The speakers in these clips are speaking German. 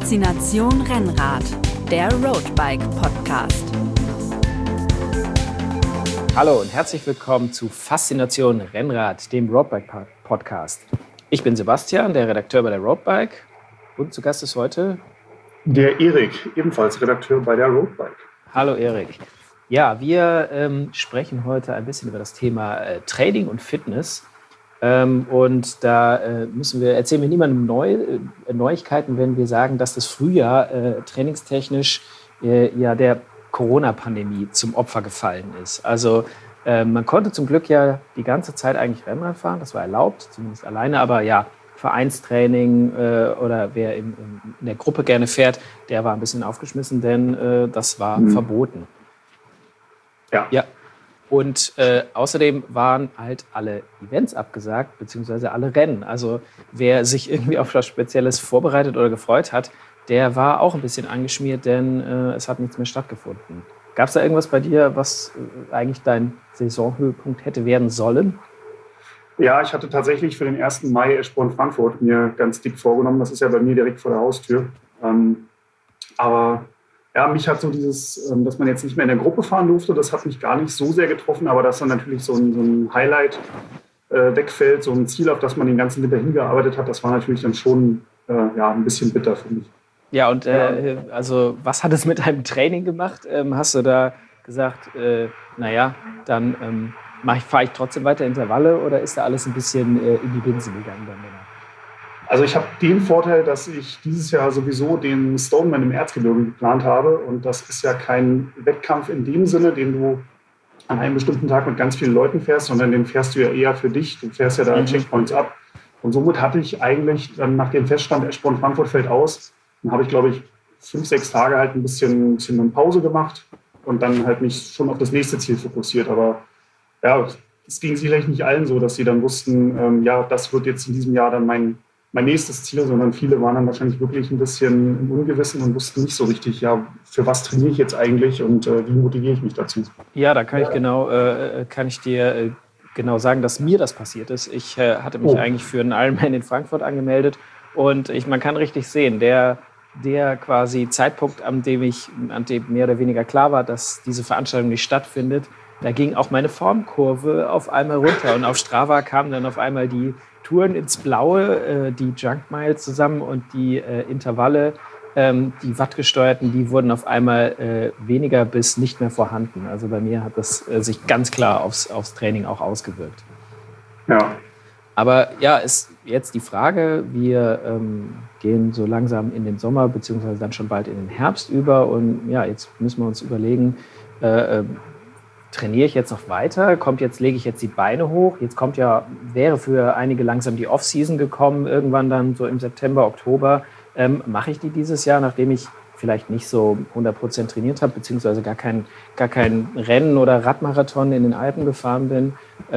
Faszination Rennrad, der Roadbike Podcast. Hallo und herzlich willkommen zu Faszination Rennrad, dem Roadbike Podcast. Ich bin Sebastian, der Redakteur bei der Roadbike, und zu Gast ist heute der Erik, ebenfalls Redakteur bei der Roadbike. Hallo Erik. Ja, wir sprechen heute ein bisschen über das Thema Training und Fitness. Und da erzählen wir niemandem Neuigkeiten, wenn wir sagen, dass das Frühjahr trainingstechnisch der Corona-Pandemie zum Opfer gefallen ist. Also man konnte zum Glück ja die ganze Zeit eigentlich Rennrad fahren, das war erlaubt, zumindest alleine, aber ja, Vereinstraining oder wer in der Gruppe gerne fährt, der war ein bisschen aufgeschmissen, denn das war verboten. Ja. Und außerdem waren halt alle Events abgesagt, beziehungsweise alle Rennen. Also wer sich irgendwie auf was Spezielles vorbereitet oder gefreut hat, der war auch ein bisschen angeschmiert, denn es hat nichts mehr stattgefunden. Gab es da irgendwas bei dir, was eigentlich dein Saisonhöhepunkt hätte werden sollen? Ja, ich hatte tatsächlich für den 1. Mai Eschborn-Frankfurt mir ganz dick vorgenommen. Das ist ja bei mir direkt vor der Haustür. Aber ja, mich hat so dieses, dass man jetzt nicht mehr in der Gruppe fahren durfte, das hat mich gar nicht so sehr getroffen, aber dass dann natürlich so ein Highlight wegfällt, so ein Ziel, auf das man den ganzen Winter hingearbeitet hat, das war natürlich dann schon ein bisschen bitter für mich. Ja, und also was hat es mit deinem Training gemacht? Hast du da gesagt, dann fahre ich trotzdem weiter Intervalle, oder ist da alles ein bisschen in die Binsen gegangen dann? Also ich habe den Vorteil, dass ich dieses Jahr sowieso den Stoneman im Erzgebirge geplant habe. Und das ist ja kein Wettkampf in dem Sinne, den du an einem bestimmten Tag mit ganz vielen Leuten fährst, sondern den fährst du ja eher für dich. Du fährst ja da Checkpoints ab. Und somit hatte ich eigentlich dann nach dem Feststand, Eschborn-Frankfurt fällt aus, dann habe ich, glaube ich, 5-6 Tage halt ein bisschen eine Pause gemacht und dann halt mich schon auf das nächste Ziel fokussiert. Aber ja, es ging sicherlich nicht allen so, dass sie dann wussten, das wird jetzt in diesem Jahr dann mein nächstes Ziel, sondern viele waren dann wahrscheinlich wirklich ein bisschen im Ungewissen und wussten nicht so richtig, für was trainiere ich jetzt eigentlich und wie motiviere ich mich dazu. Ja, da kann ich dir genau sagen, dass mir das passiert ist. Ich hatte mich eigentlich für einen Ironman in Frankfurt angemeldet und man kann richtig sehen, der quasi Zeitpunkt, an dem mehr oder weniger klar war, dass diese Veranstaltung nicht stattfindet, da ging auch meine Formkurve auf einmal runter und auf Strava kamen dann auf einmal die Touren ins Blaue, die Junk Miles zusammen und die Intervalle, die wattgesteuerten, die wurden auf einmal weniger bis nicht mehr vorhanden. Also bei mir hat das sich ganz klar aufs Training auch ausgewirkt. Ja. Aber ja, ist jetzt die Frage, wir gehen so langsam in den Sommer beziehungsweise dann schon bald in den Herbst über und ja, jetzt müssen wir uns überlegen, trainiere ich jetzt noch weiter? Lege ich jetzt die Beine hoch? Jetzt wäre für einige langsam die Off-Season gekommen, irgendwann dann so im September, Oktober. Mache ich die dieses Jahr, nachdem ich vielleicht nicht so 100% trainiert habe, beziehungsweise gar kein Rennen oder Radmarathon in den Alpen gefahren bin?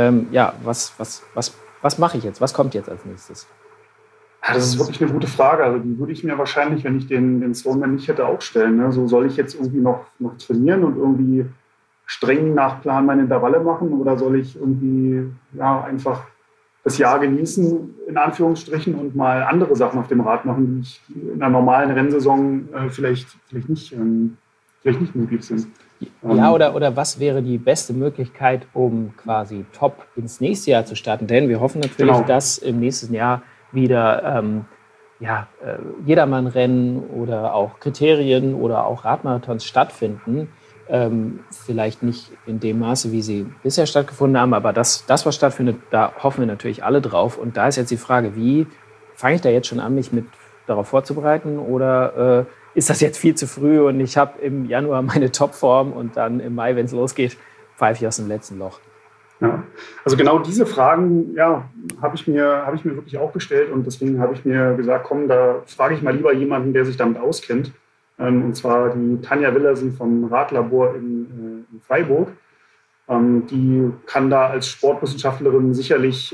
Was mache ich jetzt? Was kommt jetzt als nächstes? Ja, das ist wirklich eine gute Frage. Also die würde ich mir wahrscheinlich, wenn ich den Stoneman nicht hätte, auch stellen. Ne? So, soll ich jetzt irgendwie noch trainieren und irgendwie streng nach Plan meine Intervalle machen, oder soll ich irgendwie einfach das Jahr genießen, in Anführungsstrichen, und mal andere Sachen auf dem Rad machen, die ich in einer normalen Rennsaison vielleicht nicht möglich sind. Ja, oder was wäre die beste Möglichkeit, um quasi top ins nächste Jahr zu starten? Denn wir hoffen natürlich, dass im nächsten Jahr wieder Jedermann-Rennen oder auch Kriterien oder auch Radmarathons stattfinden. Vielleicht nicht in dem Maße, wie sie bisher stattgefunden haben, aber das, was stattfindet, da hoffen wir natürlich alle drauf. Und da ist jetzt die Frage, wie fange ich da jetzt schon an, mich darauf vorzubereiten, oder ist das jetzt viel zu früh und ich habe im Januar meine Topform und dann im Mai, wenn es losgeht, pfeife ich aus dem letzten Loch? Ja, also genau diese Fragen habe ich mir wirklich auch gestellt, und deswegen habe ich mir gesagt, komm, da frage ich mal lieber jemanden, der sich damit auskennt. Und zwar die Tanja Willersen vom Radlabor in Freiburg. Die kann da als Sportwissenschaftlerin sicherlich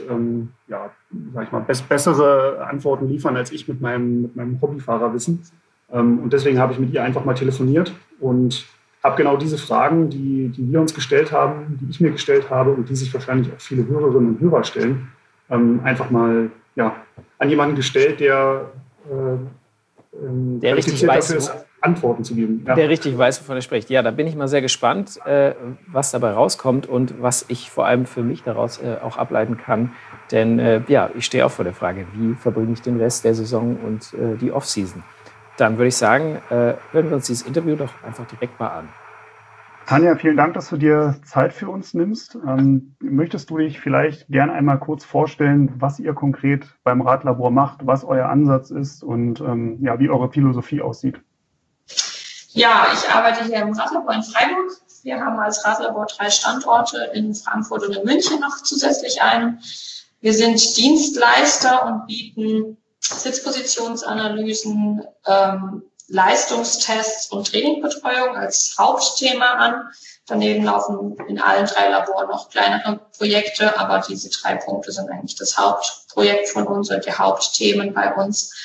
bessere Antworten liefern als ich mit meinem Hobbyfahrerwissen. Und deswegen habe ich mit ihr einfach mal telefoniert und habe genau diese Fragen, die wir uns gestellt haben, die ich mir gestellt habe und die sich wahrscheinlich auch viele Hörerinnen und Hörer stellen, einfach mal an jemanden gestellt, der der richtig weiß, dafür ist, Antworten zu geben. Ja. Der richtig weiß, wovon er spricht. Ja, da bin ich mal sehr gespannt, was dabei rauskommt und was ich vor allem für mich daraus auch ableiten kann. Denn ich stehe auch vor der Frage, wie verbringe ich den Rest der Saison und die Offseason. Dann würde ich sagen, hören wir uns dieses Interview doch einfach direkt mal an. Tanja, vielen Dank, dass du dir Zeit für uns nimmst. Möchtest du dich vielleicht gerne einmal kurz vorstellen, was ihr konkret beim Radlabor macht, was euer Ansatz ist und wie eure Philosophie aussieht? Ja, ich arbeite hier im Radlabor in Freiburg. Wir haben als Radlabor 3 Standorte in Frankfurt und in München noch zusätzlich einen. Wir sind Dienstleister und bieten Sitzpositionsanalysen, Leistungstests und Trainingbetreuung als Hauptthema an. Daneben laufen in allen 3 Laboren noch kleinere Projekte, aber diese 3 Punkte sind eigentlich das Hauptprojekt von uns und die Hauptthemen bei uns.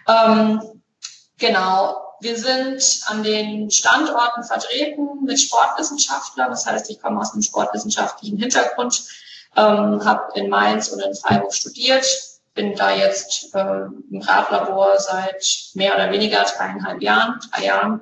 Genau. Wir sind an den Standorten vertreten mit Sportwissenschaftlern. Das heißt, ich komme aus einem sportwissenschaftlichen Hintergrund, habe in Mainz und in Freiburg studiert, bin da jetzt im Radlabor seit mehr oder weniger 3 Jahren.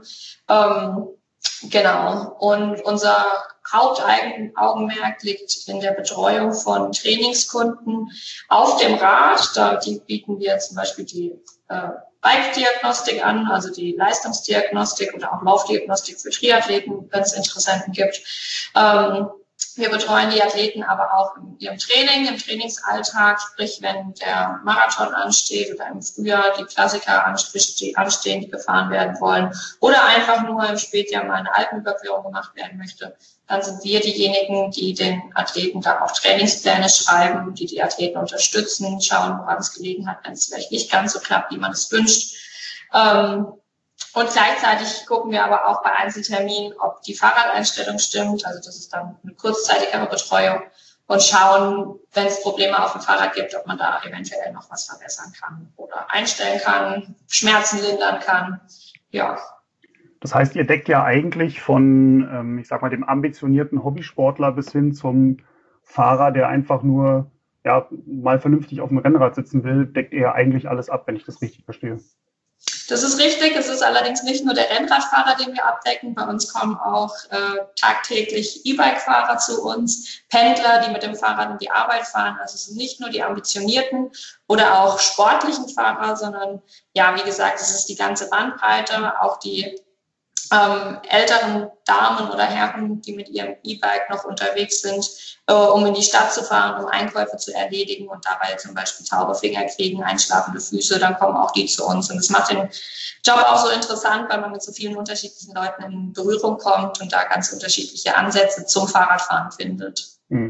Genau. Und unser Hauptaugenmerk liegt in der Betreuung von Trainingskunden auf dem Rad. Da bieten wir zum Beispiel die Bike-Diagnostik an, also die Leistungsdiagnostik oder auch Laufdiagnostik für Triathleten, wenn es Interessenten gibt. Wir betreuen die Athleten aber auch in ihrem Training, im Trainingsalltag, sprich wenn der Marathon ansteht oder im Frühjahr die Klassiker anstehen, die gefahren werden wollen oder einfach nur im Spätjahr mal eine Alpenüberquerung gemacht werden möchte. Dann sind wir diejenigen, die den Athleten da auch Trainingspläne schreiben, die Athleten unterstützen, schauen, woran es gelegen hat, wenn es vielleicht nicht ganz so klappt, wie man es wünscht. Und gleichzeitig gucken wir aber auch bei Einzelterminen, ob die Fahrradeinstellung stimmt. Also das ist dann eine kurzzeitigere Betreuung und schauen, wenn es Probleme auf dem Fahrrad gibt, ob man da eventuell noch was verbessern kann oder einstellen kann, Schmerzen lindern kann. Ja. Das heißt, ihr deckt ja eigentlich von, dem ambitionierten Hobbysportler bis hin zum Fahrer, der einfach nur mal vernünftig auf dem Rennrad sitzen will, deckt ihr eigentlich alles ab, wenn ich das richtig verstehe. Das ist richtig. Es ist allerdings nicht nur der Rennradfahrer, den wir abdecken. Bei uns kommen auch tagtäglich E-Bike-Fahrer zu uns, Pendler, die mit dem Fahrrad in die Arbeit fahren. Also es sind nicht nur die ambitionierten oder auch sportlichen Fahrer, sondern wie gesagt, es ist die ganze Bandbreite, auch die älteren Damen oder Herren, die mit ihrem E-Bike noch unterwegs sind, um in die Stadt zu fahren, um Einkäufe zu erledigen und dabei zum Beispiel taube Finger kriegen, einschlafende Füße, dann kommen auch die zu uns. Und das macht den Job auch so interessant, weil man mit so vielen unterschiedlichen Leuten in Berührung kommt und da ganz unterschiedliche Ansätze zum Fahrradfahren findet.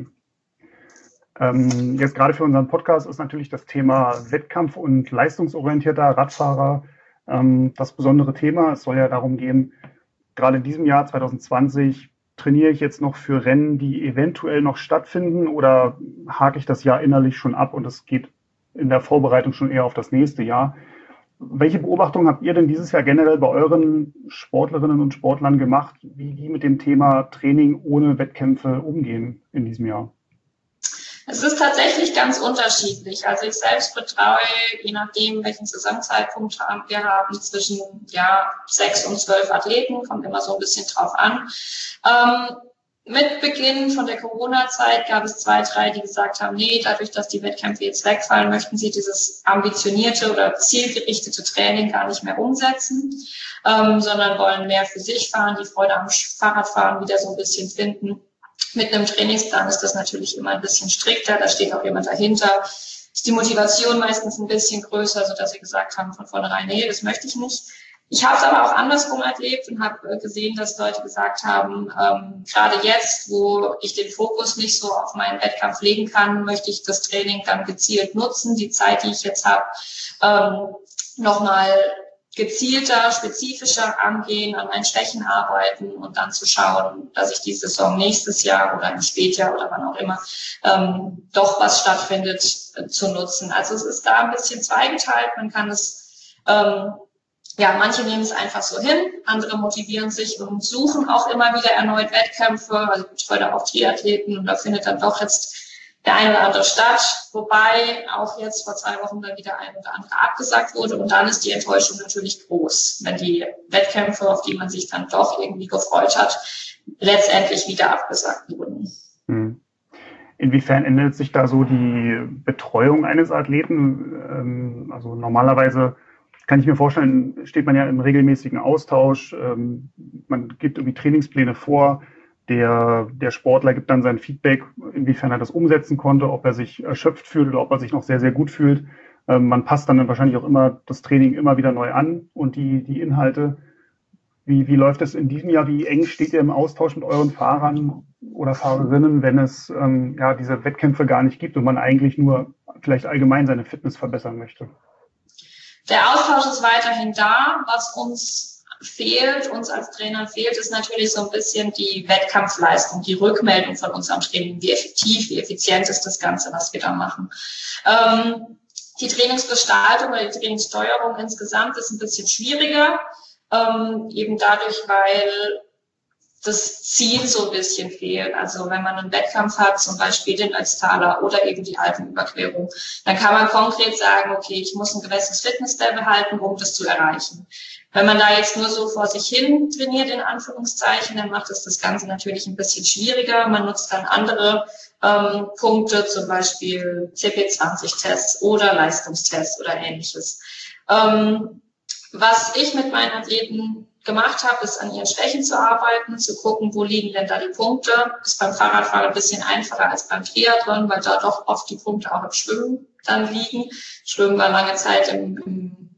Jetzt gerade für unseren Podcast ist natürlich das Thema Wettkampf und leistungsorientierter Radfahrer das besondere Thema. Es soll ja darum gehen, gerade in diesem Jahr 2020 trainiere ich jetzt noch für Rennen, die eventuell noch stattfinden oder hake ich das Jahr innerlich schon ab und es geht in der Vorbereitung schon eher auf das nächste Jahr. Welche Beobachtungen habt ihr denn dieses Jahr generell bei euren Sportlerinnen und Sportlern gemacht, wie die mit dem Thema Training ohne Wettkämpfe umgehen in diesem Jahr? Es ist tatsächlich ganz unterschiedlich. Also ich selbst betreue, je nachdem, welchen Saisonzeitpunkt wir haben, zwischen 6 und 12 Athleten, kommt immer so ein bisschen drauf an. Mit Beginn von der Corona-Zeit gab es 2, 3, die gesagt haben, nee, dadurch, dass die Wettkämpfe jetzt wegfallen, möchten sie dieses ambitionierte oder zielgerichtete Training gar nicht mehr umsetzen, sondern wollen mehr für sich fahren, die Freude am Fahrradfahren wieder so ein bisschen finden. Mit einem Trainingsplan ist das natürlich immer ein bisschen strikter, da steht auch jemand dahinter. Ist die Motivation meistens ein bisschen größer, sodass sie gesagt haben von vornherein, nee, das möchte ich nicht. Ich habe es aber auch andersrum erlebt und habe gesehen, dass Leute gesagt haben, gerade jetzt, wo ich den Fokus nicht so auf meinen Wettkampf legen kann, möchte ich das Training dann gezielt nutzen, die Zeit, die ich jetzt habe, nochmal gezielter, spezifischer angehen, an meinen Schwächen arbeiten und dann zu schauen, dass ich die Saison nächstes Jahr oder im Spätjahr oder wann auch immer doch was stattfindet, zu nutzen. Also es ist da ein bisschen zweigeteilt. Man kann es, manche nehmen es einfach so hin, andere motivieren sich und suchen auch immer wieder erneut Wettkämpfe. Also ich betreue da auch Triathleten und da findet dann doch jetzt der eine oder andere Stadt, wobei auch jetzt vor 2 Wochen dann wieder ein oder andere abgesagt wurde. Und dann ist die Enttäuschung natürlich groß, wenn die Wettkämpfe, auf die man sich dann doch irgendwie gefreut hat, letztendlich wieder abgesagt wurden. Inwiefern ändert sich da so die Betreuung eines Athleten? Also normalerweise kann ich mir vorstellen, steht man ja im regelmäßigen Austausch. Man gibt irgendwie Trainingspläne vor. Der Sportler gibt dann sein Feedback, inwiefern er das umsetzen konnte, ob er sich erschöpft fühlt oder ob er sich noch sehr, sehr gut fühlt. Man passt dann wahrscheinlich auch immer das Training immer wieder neu an und die Inhalte. Wie läuft es in diesem Jahr? Wie eng steht ihr im Austausch mit euren Fahrern oder Fahrerinnen, wenn es diese Wettkämpfe gar nicht gibt und man eigentlich nur vielleicht allgemein seine Fitness verbessern möchte? Der Austausch ist weiterhin da. Was uns als Trainer fehlt, ist natürlich so ein bisschen die Wettkampfleistung, die Rückmeldung von unserem Training. Wie effektiv, wie effizient ist das Ganze, was wir da machen. Die Trainingsgestaltung oder die Trainingssteuerung insgesamt ist ein bisschen schwieriger. Eben dadurch, weil das Ziel so ein bisschen fehlt. Also wenn man einen Wettkampf hat, zum Beispiel den Ötztaler oder eben die Alpenüberquerung, dann kann man konkret sagen, okay, ich muss ein gewisses Fitnesslevel halten, um das zu erreichen. Wenn man da jetzt nur so vor sich hin trainiert, in Anführungszeichen, dann macht es das Ganze natürlich ein bisschen schwieriger. Man nutzt dann andere Punkte, zum Beispiel CP20-Tests oder Leistungstests oder Ähnliches. Was ich mit meinen Athleten gemacht habe, ist an ihren Schwächen zu arbeiten, zu gucken, wo liegen denn da die Punkte. Ist beim Fahrradfahren ein bisschen einfacher als beim Triathlon, weil da doch oft die Punkte auch im Schwimmen dann liegen. Schwimmen war lange Zeit im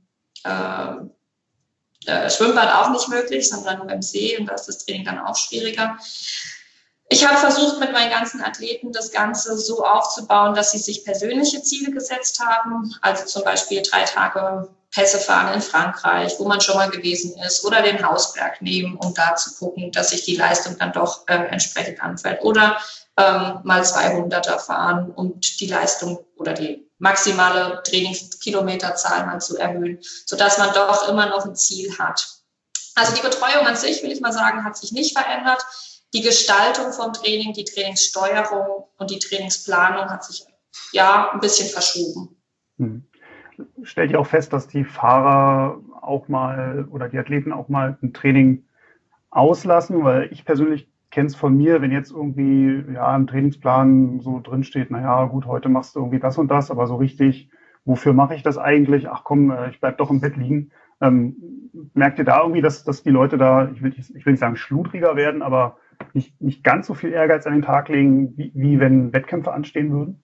Schwimmbad auch nicht möglich, sondern nur im See, und da ist das Training dann auch schwieriger. Ich habe versucht, mit meinen ganzen Athleten das Ganze so aufzubauen, dass sie sich persönliche Ziele gesetzt haben, also zum Beispiel 3 Tage Pässe fahren in Frankreich, wo man schon mal gewesen ist, oder den Hausberg nehmen, um da zu gucken, dass sich die Leistung dann doch entsprechend anfällt, oder mal 200er fahren und die Leistung oder die maximale Trainingskilometerzahl mal zu erhöhen, sodass man doch immer noch ein Ziel hat. Also die Betreuung an sich, will ich mal sagen, hat sich nicht verändert. Die Gestaltung vom Training, die Trainingssteuerung und die Trainingsplanung hat sich ein bisschen verschoben. Stellt ihr auch fest, dass die Fahrer auch mal oder die Athleten auch mal ein Training auslassen? Weil ich persönlich kenne es von mir, wenn jetzt irgendwie im Trainingsplan so drinsteht, gut, heute machst du irgendwie das und das, aber so richtig, wofür mache ich das eigentlich? Ach komm, ich bleib doch im Bett liegen. Merkt ihr da irgendwie, dass die Leute da, ich will nicht sagen schludriger werden, aber nicht ganz so viel Ehrgeiz an den Tag legen, wie wenn Wettkämpfe anstehen würden?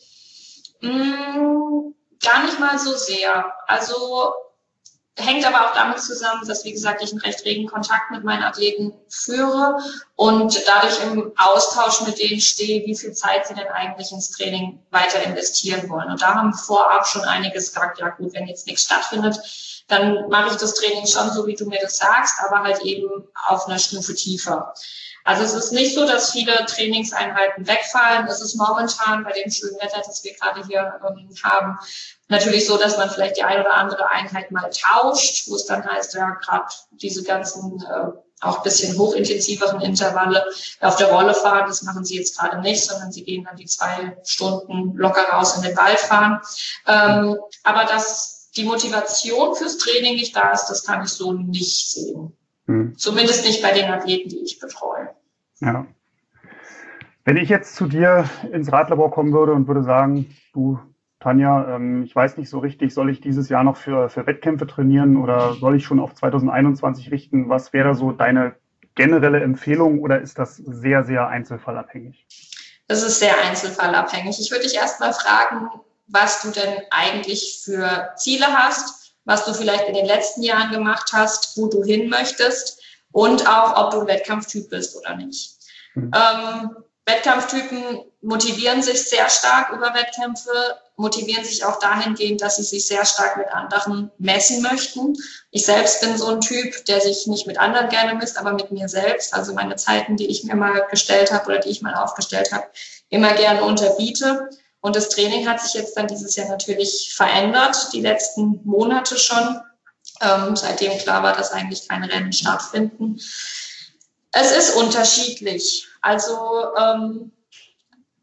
Gar nicht mal so sehr. Also hängt aber auch damit zusammen, dass, wie gesagt, ich einen recht regen Kontakt mit meinen Athleten führe und dadurch im Austausch mit denen stehe, wie viel Zeit sie denn eigentlich ins Training weiter investieren wollen. Und da haben vorab schon einige gesagt, ja gut, wenn jetzt nichts stattfindet, dann mache ich das Training schon so, wie du mir das sagst, aber halt eben auf einer Stufe tiefer. Also es ist nicht so, dass viele Trainingseinheiten wegfallen. Es ist momentan bei dem schönen Wetter, das wir gerade hier haben, natürlich so, dass man vielleicht die eine oder andere Einheit mal tauscht, wo es dann heißt, gerade diese ganzen auch ein bisschen hochintensiveren Intervalle auf der Rolle fahren, das machen sie jetzt gerade nicht, sondern sie gehen dann die 2 Stunden locker raus in den Wald fahren. Aber dass die Motivation fürs Training nicht da ist, das kann ich so nicht sehen. Zumindest nicht bei den Athleten, die ich betreue. Ja. Wenn ich jetzt zu dir ins Radlabor kommen würde und würde sagen, du, Tanja, ich weiß nicht so richtig, soll ich dieses Jahr noch für Wettkämpfe trainieren oder soll ich schon auf 2021 richten? Was wäre da so deine generelle Empfehlung oder ist das sehr, sehr einzelfallabhängig? Das ist sehr einzelfallabhängig. Ich würde dich erst mal fragen, was du denn eigentlich für Ziele hast, was du vielleicht in den letzten Jahren gemacht hast, wo du hin möchtest und auch, ob du ein Wettkampftyp bist oder nicht. Wettkampftypen motivieren sich sehr stark über Wettkämpfe, motivieren sich auch dahingehend, dass sie sich sehr stark mit anderen messen möchten. Ich selbst bin so ein Typ, der sich nicht mit anderen gerne misst, aber mit mir selbst, also meine Zeiten, die ich mir mal gestellt habe oder die ich mal aufgestellt habe, immer gerne unterbiete. Und das Training hat sich jetzt dann dieses Jahr natürlich verändert, die letzten Monate schon, seitdem klar war, dass eigentlich keine Rennen stattfinden. Es ist unterschiedlich. Also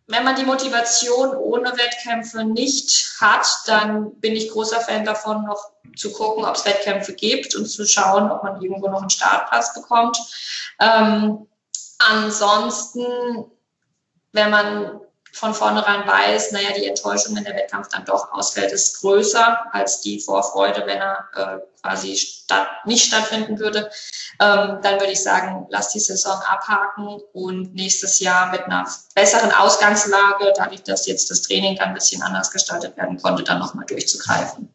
wenn man die Motivation ohne Wettkämpfe nicht hat, dann bin ich großer Fan davon, noch zu gucken, ob es Wettkämpfe gibt und zu schauen, ob man irgendwo noch einen Startplatz bekommt. Ansonsten, wenn man von vornherein weiß, naja, die Enttäuschung, wenn der Wettkampf dann doch ausfällt, ist größer als die Vorfreude, wenn er quasi nicht stattfinden würde, dann würde ich sagen, lass die Saison abhaken und nächstes Jahr mit einer besseren Ausgangslage, dadurch, dass jetzt das Training dann ein bisschen anders gestaltet werden konnte, dann nochmal durchzugreifen.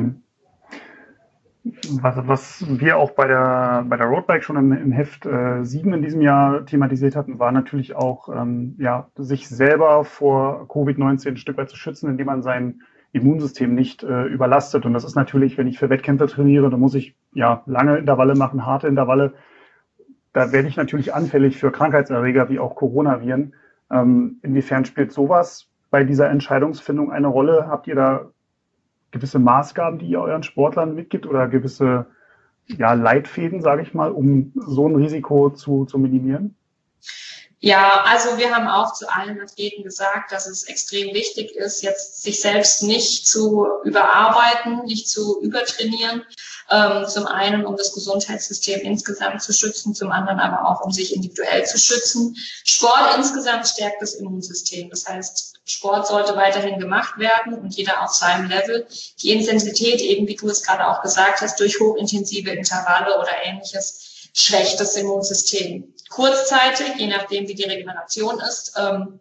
Was wir auch bei der Roadbike schon im Heft 7 in diesem Jahr thematisiert hatten, war natürlich auch, sich selber vor Covid-19 ein Stück weit zu schützen, indem man sein Immunsystem nicht überlastet. Und das ist natürlich, wenn ich für Wettkämpfe trainiere, dann muss ich lange Intervalle machen, harte Intervalle. Da werde ich natürlich anfällig für Krankheitserreger wie auch Coronaviren. Inwiefern spielt sowas bei dieser Entscheidungsfindung eine Rolle? Habt ihr da gewisse Maßgaben, die ihr euren Sportlern mitgibt oder gewisse Leitfäden, sage ich mal, um so ein Risiko zu minimieren? Ja, also wir haben auch zu allen Athleten gesagt, dass es extrem wichtig ist, jetzt sich selbst nicht zu überarbeiten, nicht zu übertrainieren. Zum einen, um das Gesundheitssystem insgesamt zu schützen, zum anderen aber auch, um sich individuell zu schützen. Sport insgesamt stärkt das Immunsystem. Das heißt, Sport sollte weiterhin gemacht werden und jeder auf seinem Level. Die Intensität, eben wie du es gerade auch gesagt hast, durch hochintensive Intervalle oder Ähnliches, schwächt das Immunsystem. Kurzzeitig, je nachdem, wie die Regeneration ist.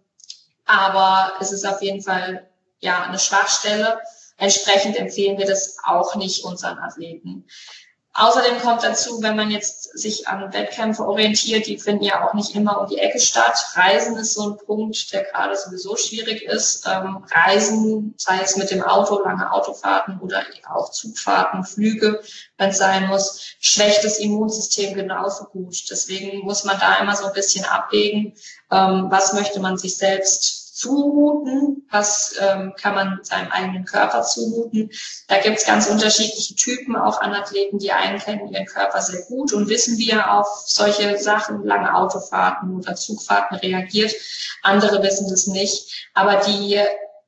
Aber es ist auf jeden Fall eine Schwachstelle. Entsprechend empfehlen wir das auch nicht unseren Athleten. Außerdem kommt dazu, wenn man jetzt sich an Wettkämpfe orientiert, die finden ja auch nicht immer um die Ecke statt. Reisen ist so ein Punkt, der gerade sowieso schwierig ist. Reisen, sei es mit dem Auto, lange Autofahrten oder auch Zugfahrten, Flüge, wenn es sein muss, schwächt das Immunsystem genauso gut. Deswegen muss man da immer so ein bisschen abwägen, was möchte man sich selbst zumuten, was kann man seinem eigenen Körper zumuten. Da gibt es ganz unterschiedliche Typen auch an Athleten. Die einen kennen ihren Körper sehr gut und wissen, wie er auf solche Sachen, lange Autofahrten oder Zugfahrten reagiert. Andere wissen das nicht. Aber der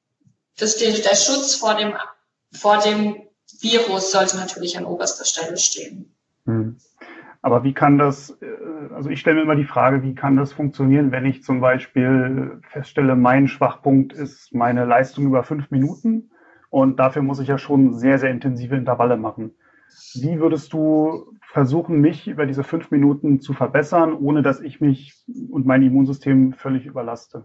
Schutz vor dem Virus sollte natürlich an oberster Stelle stehen. Aber wie kann das, also ich stelle mir immer die Frage, wie kann das funktionieren, wenn ich zum Beispiel feststelle, mein Schwachpunkt ist meine Leistung über 5 Minuten und dafür muss ich ja schon sehr, sehr intensive Intervalle machen. Wie würdest du versuchen, mich über diese 5 Minuten zu verbessern, ohne dass ich mich und mein Immunsystem völlig überlaste?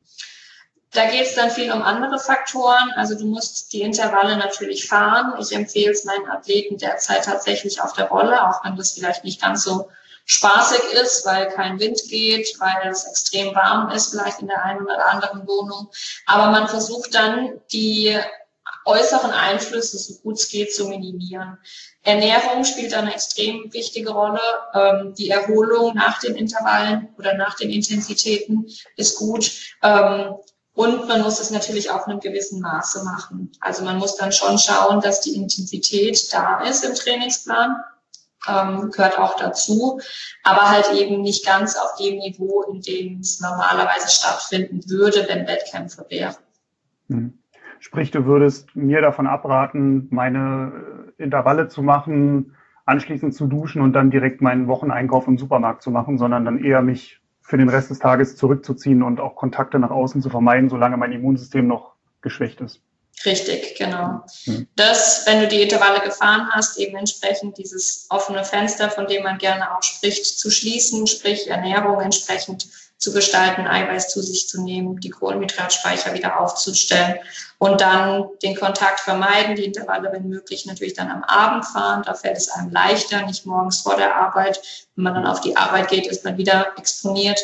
Da geht es dann viel um andere Faktoren. Also du musst die Intervalle natürlich fahren. Ich empfehle es meinen Athleten derzeit tatsächlich auf der Rolle, auch wenn das vielleicht nicht ganz so spaßig ist, weil kein Wind geht, weil es extrem warm ist, vielleicht in der einen oder anderen Wohnung. Aber man versucht dann, die äußeren Einflüsse, so gut es geht, zu minimieren. Ernährung spielt eine extrem wichtige Rolle. Die Erholung nach den Intervallen oder nach den Intensitäten ist gut. Und man muss es natürlich auch in einem gewissen Maße machen. Also man muss dann schon schauen, dass die Intensität da ist im Trainingsplan, gehört auch dazu, aber halt eben nicht ganz auf dem Niveau, in dem es normalerweise stattfinden würde, wenn Wettkämpfe wären. Sprich, du würdest mir davon abraten, meine Intervalle zu machen, anschließend zu duschen und dann direkt meinen Wocheneinkauf im Supermarkt zu machen, sondern dann eher mich für den Rest des Tages zurückzuziehen und auch Kontakte nach außen zu vermeiden, solange mein Immunsystem noch geschwächt ist. Richtig, genau. Das, wenn du die Intervalle gefahren hast, eben entsprechend dieses offene Fenster, von dem man gerne auch spricht, zu schließen, sprich Ernährung entsprechend zu gestalten, Eiweiß zu sich zu nehmen, die Kohlenhydratspeicher wieder aufzustellen und dann den Kontakt vermeiden, die Intervalle, wenn möglich, natürlich dann am Abend fahren. Da fällt es einem leichter, nicht morgens vor der Arbeit. Wenn man dann auf die Arbeit geht, ist man wieder exponiert.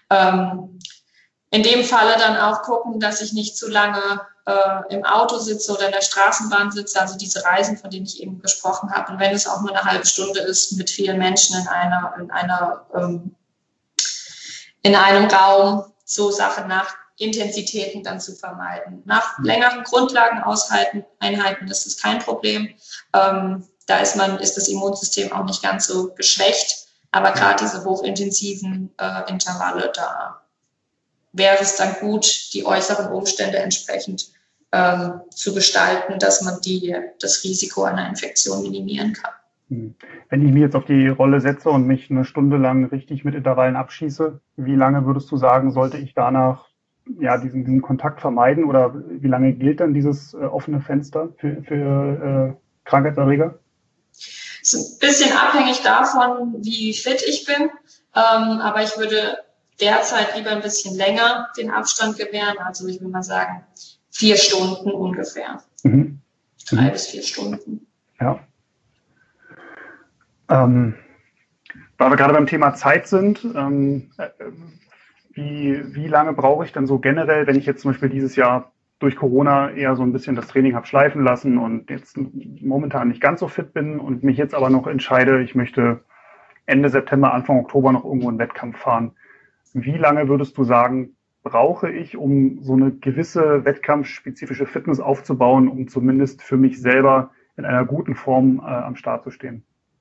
In dem Falle dann auch gucken, dass ich nicht zu lange im Auto sitze oder in der Straßenbahn sitze, also diese Reisen, von denen ich eben gesprochen habe. Und wenn es auch nur eine halbe Stunde ist, mit vielen Menschen in einem Raum, so Sachen nach Intensitäten dann zu vermeiden. Nach längeren Grundlageneinheiten ist es kein Problem. Da ist das Immunsystem auch nicht ganz so geschwächt. Aber gerade diese hochintensiven Intervalle, da wäre es dann gut, die äußeren Umstände entsprechend zu gestalten, dass man das Risiko einer Infektion minimieren kann. Wenn ich mich jetzt auf die Rolle setze und mich eine Stunde lang richtig mit Intervallen abschieße, wie lange würdest du sagen, sollte ich danach diesen Kontakt vermeiden oder wie lange gilt dann dieses offene Fenster für Krankheitserreger? Es ist ein bisschen abhängig davon, wie fit ich bin, aber ich würde derzeit lieber ein bisschen länger den Abstand gewähren, also ich würde mal sagen 4 Stunden ungefähr. 3 bis 4 Stunden. Ja. Weil wir gerade beim Thema Zeit sind, wie lange brauche ich denn so generell, wenn ich jetzt zum Beispiel dieses Jahr durch Corona eher so ein bisschen das Training habe schleifen lassen und jetzt momentan nicht ganz so fit bin und mich jetzt aber noch entscheide, ich möchte Ende September, Anfang Oktober noch irgendwo einen Wettkampf fahren. Wie lange würdest du sagen, brauche ich, um so eine gewisse wettkampfspezifische Fitness aufzubauen, um zumindest für mich selber in einer guten Form am Start zu stehen?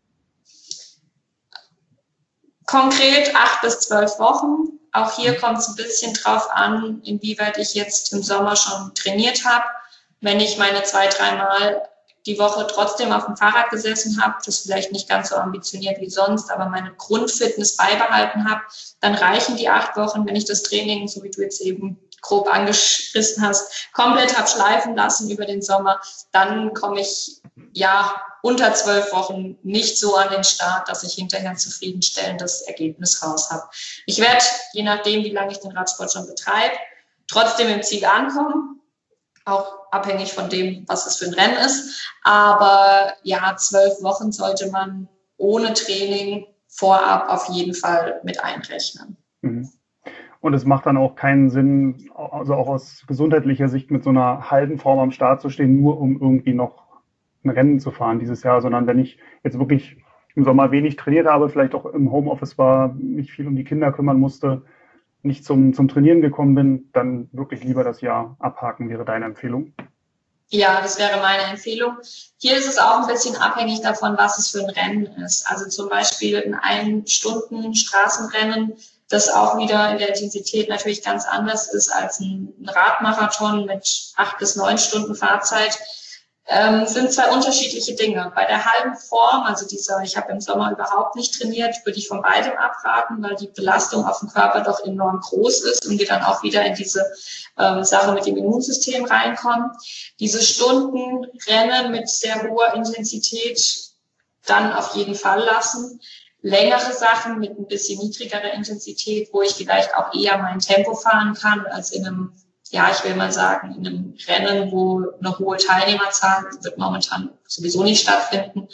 Konkret 8 bis 12 Wochen. Auch hier kommt es ein bisschen drauf an, inwieweit ich jetzt im Sommer schon trainiert habe. Wenn ich meine 2-3 Mal die Woche trotzdem auf dem Fahrrad gesessen habe, das vielleicht nicht ganz so ambitioniert wie sonst, aber meine Grundfitness beibehalten habe, dann reichen die 8 Wochen, wenn ich das Training, so wie du jetzt eben grob angerissen hast, komplett habe schleifen lassen über den Sommer, dann komme ich unter 12 Wochen nicht so an den Start, dass ich hinterher ein zufriedenstellendes Ergebnis raus habe. Ich werde, je nachdem, wie lange ich den Radsport schon betreibe, trotzdem im Ziel ankommen, auch abhängig von dem, was es für ein Rennen ist. Aber 12 Wochen sollte man ohne Training vorab auf jeden Fall mit einrechnen. Und es macht dann auch keinen Sinn, also auch aus gesundheitlicher Sicht mit so einer halben Form am Start zu stehen, nur um irgendwie noch ein Rennen zu fahren dieses Jahr, sondern wenn ich jetzt wirklich im Sommer wenig trainiert habe, vielleicht auch im Homeoffice war, mich viel um die Kinder kümmern musste, nicht zum Trainieren gekommen bin, dann wirklich lieber das Jahr abhaken, wäre deine Empfehlung? Ja, das wäre meine Empfehlung. Hier ist es auch ein bisschen abhängig davon, was es für ein Rennen ist. Also zum Beispiel ein 1-Stunden-Straßenrennen, das auch wieder in der Intensität natürlich ganz anders ist als ein Radmarathon mit 8 bis 9 Stunden Fahrzeit, sind 2 unterschiedliche Dinge. Bei der halben Form, also ich habe im Sommer überhaupt nicht trainiert, würde ich von beidem abraten, weil die Belastung auf dem Körper doch enorm groß ist und wir dann auch wieder in diese Sache mit dem Immunsystem reinkommen. Diese Stundenrennen mit sehr hoher Intensität dann auf jeden Fall lassen. Längere Sachen mit ein bisschen niedrigerer Intensität, wo ich vielleicht auch eher mein Tempo fahren kann, als in einem, ich will mal sagen, in einem Rennen, wo eine hohe Teilnehmerzahl wird momentan sowieso nicht stattfinden.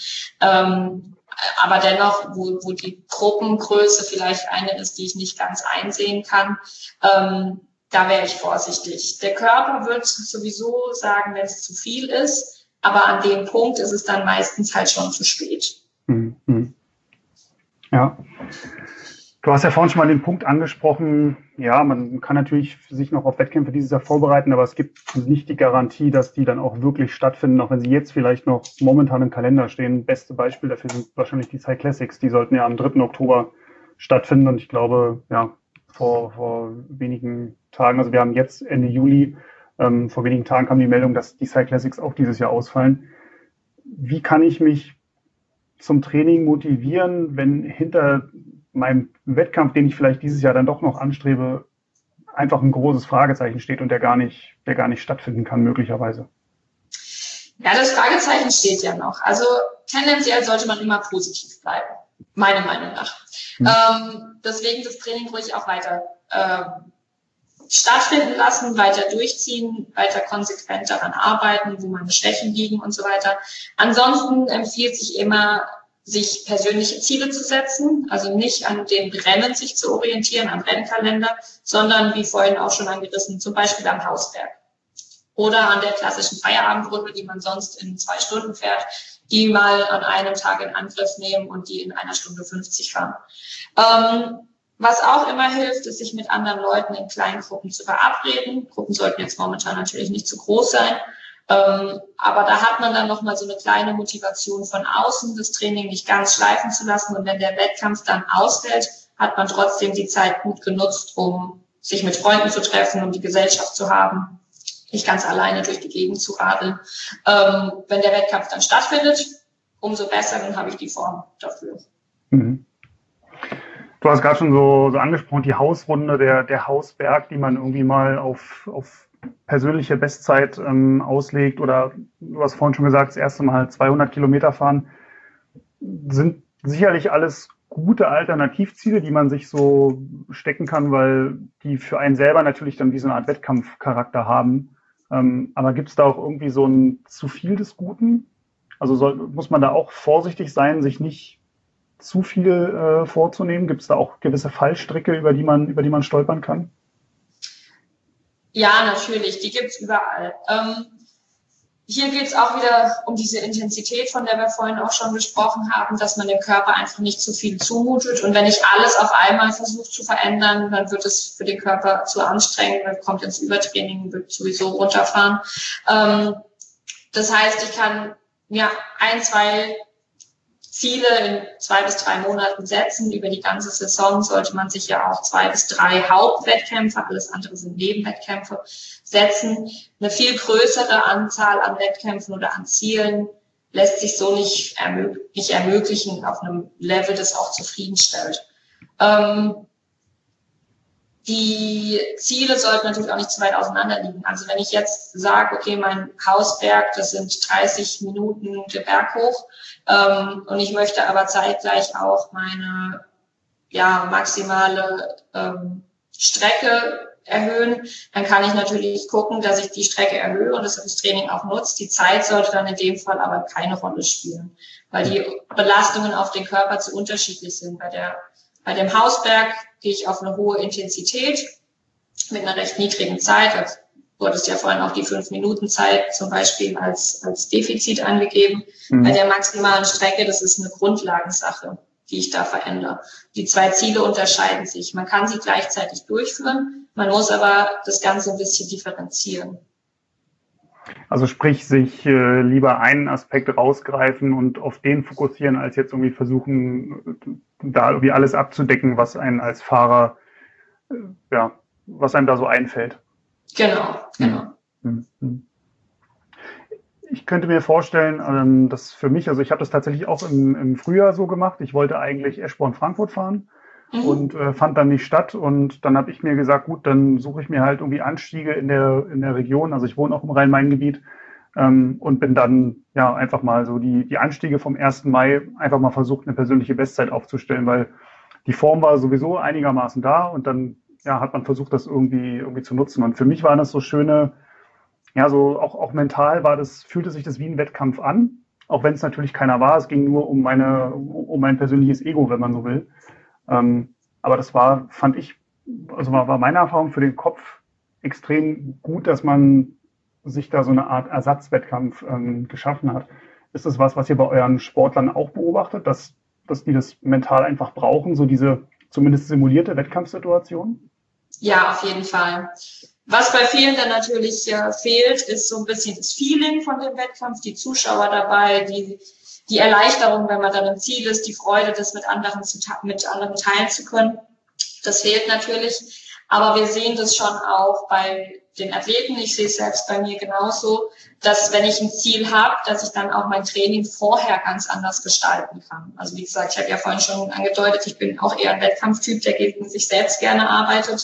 Aber dennoch, wo die Gruppengröße vielleicht eine ist, die ich nicht ganz einsehen kann, da wäre ich vorsichtig. Der Körper wird sowieso sagen, wenn es zu viel ist, aber an dem Punkt ist es dann meistens halt schon zu spät. Ja. Du hast ja vorhin schon mal den Punkt angesprochen, man kann natürlich sich noch auf Wettkämpfe dieses Jahr vorbereiten, aber es gibt nicht die Garantie, dass die dann auch wirklich stattfinden, auch wenn sie jetzt vielleicht noch momentan im Kalender stehen. Beste Beispiel dafür sind wahrscheinlich die Cyclassics, die sollten ja am 3. Oktober stattfinden und ich glaube, vor wenigen Tagen, also wir haben jetzt Ende Juli, vor wenigen Tagen kam die Meldung, dass die Cyclassics auch dieses Jahr ausfallen. Wie kann ich mich zum Training motivieren, wenn hinter meinem Wettkampf, den ich vielleicht dieses Jahr dann doch noch anstrebe, einfach ein großes Fragezeichen steht und der gar nicht stattfinden kann, möglicherweise? Ja, das Fragezeichen steht ja noch. Also tendenziell sollte man immer positiv bleiben, meiner Meinung nach. Deswegen das Training ruhig auch weiter stattfinden lassen, weiter durchziehen, weiter konsequent daran arbeiten, wo meine Schwächen liegen und so weiter. Ansonsten empfiehlt sich immer, sich persönliche Ziele zu setzen, also nicht an den Rennen sich zu orientieren, am Rennkalender, sondern wie vorhin auch schon angerissen, zum Beispiel am Hausberg oder an der klassischen Feierabendrunde, die man sonst in 2 Stunden fährt, die mal an einem Tag in Angriff nehmen und die in 1 Stunde 50 fahren. Was auch immer hilft, ist, sich mit anderen Leuten in kleinen Gruppen zu verabreden. Gruppen sollten jetzt momentan natürlich nicht zu groß sein. Aber da hat man dann nochmal so eine kleine Motivation von außen, das Training nicht ganz schleifen zu lassen. Und wenn der Wettkampf dann ausfällt, hat man trotzdem die Zeit gut genutzt, um sich mit Freunden zu treffen, um die Gesellschaft zu haben, nicht ganz alleine durch die Gegend zu radeln. Wenn der Wettkampf dann stattfindet, umso besser, dann habe ich die Form dafür. Mhm. Du hast gerade schon so angesprochen, die Hausrunde, der Hausberg, die man irgendwie mal auf persönliche Bestzeit auslegt, oder du hast vorhin schon gesagt, das erste Mal 200 Kilometer fahren, sind sicherlich alles gute Alternativziele, die man sich so stecken kann, weil die für einen selber natürlich dann wie so eine Art Wettkampfcharakter haben. Aber gibt es da auch irgendwie so ein zu viel des Guten? Also muss man da auch vorsichtig sein, sich nicht zu viel vorzunehmen? Gibt es da auch gewisse Fallstricke, über die man stolpern kann? Ja, natürlich, die gibt's überall. Hier geht's auch wieder um diese Intensität, von der wir vorhin auch schon gesprochen haben, dass man dem Körper einfach nicht zu viel zumutet. Und wenn ich alles auf einmal versuche zu verändern, dann wird es für den Körper zu anstrengend, man kommt ins Übertraining, wird sowieso runterfahren. Das heißt, ich kann mir 1, 2 Ziele in 2 bis 3 Monaten setzen. Über die ganze Saison sollte man sich ja auch 2 bis 3 Hauptwettkämpfe, alles andere sind Nebenwettkämpfe, setzen. Eine viel größere Anzahl an Wettkämpfen oder an Zielen lässt sich so nicht ermöglichen auf einem Level, das auch zufriedenstellt. Die Ziele sollten natürlich auch nicht zu weit auseinander liegen. Also wenn ich jetzt sage, okay, mein Hausberg, das sind 30 Minuten der Berg hoch, und ich möchte aber zeitgleich auch meine maximale Strecke erhöhen, dann kann ich natürlich gucken, dass ich die Strecke erhöhe und das für das Training auch nutze. Die Zeit sollte dann in dem Fall aber keine Rolle spielen, weil die Belastungen auf den Körper zu unterschiedlich sind. Bei dem Hausberg gehe ich auf eine hohe Intensität mit einer recht niedrigen Zeit. Du hattest ja vorhin auch die 5-Minuten-Zeit zum Beispiel als Defizit angegeben. Mhm. Bei der maximalen Strecke, das ist eine Grundlagensache, die ich da verändere. Die 2 Ziele unterscheiden sich. Man kann sie gleichzeitig durchführen, man muss aber das Ganze ein bisschen differenzieren. Also sprich, sich lieber einen Aspekt rausgreifen und auf den fokussieren, als jetzt irgendwie versuchen, da irgendwie alles abzudecken, was einen als Fahrer, was einem da so einfällt. Genau. Ich könnte mir vorstellen, dass für mich, also ich habe das tatsächlich auch im Frühjahr so gemacht. Ich wollte eigentlich Eschborn-Frankfurt fahren und fand dann nicht statt. Und dann habe ich mir gesagt, gut, dann suche ich mir halt irgendwie Anstiege in der Region. Also ich wohne auch im Rhein-Main-Gebiet und bin dann einfach mal so die Anstiege vom 1. Mai einfach mal versucht, eine persönliche Bestzeit aufzustellen, weil die Form war sowieso einigermaßen da und dann hat man versucht, das irgendwie zu nutzen. Und für mich waren das so schöne, so auch mental fühlte sich das wie ein Wettkampf an, auch wenn es natürlich keiner war. Es ging nur um mein persönliches Ego, wenn man so will. Aber das war meine Erfahrung für den Kopf extrem gut, dass man sich da so eine Art Ersatzwettkampf geschaffen hat. Ist das was ihr bei euren Sportlern auch beobachtet, dass die das mental einfach brauchen, so diese zumindest simulierte Wettkampfsituation? Ja, auf jeden Fall. Was bei vielen dann natürlich fehlt, ist so ein bisschen das Feeling von dem Wettkampf, die Zuschauer dabei, die Erleichterung, wenn man dann im Ziel ist, die Freude, das mit anderen teilen zu können. Das fehlt natürlich. Aber wir sehen das schon auch bei den Athleten. Ich sehe es selbst bei mir genauso, dass wenn ich ein Ziel habe, dass ich dann auch mein Training vorher ganz anders gestalten kann. Also wie gesagt, ich habe ja vorhin schon angedeutet, ich bin auch eher ein Wettkampftyp, der gegen sich selbst gerne arbeitet.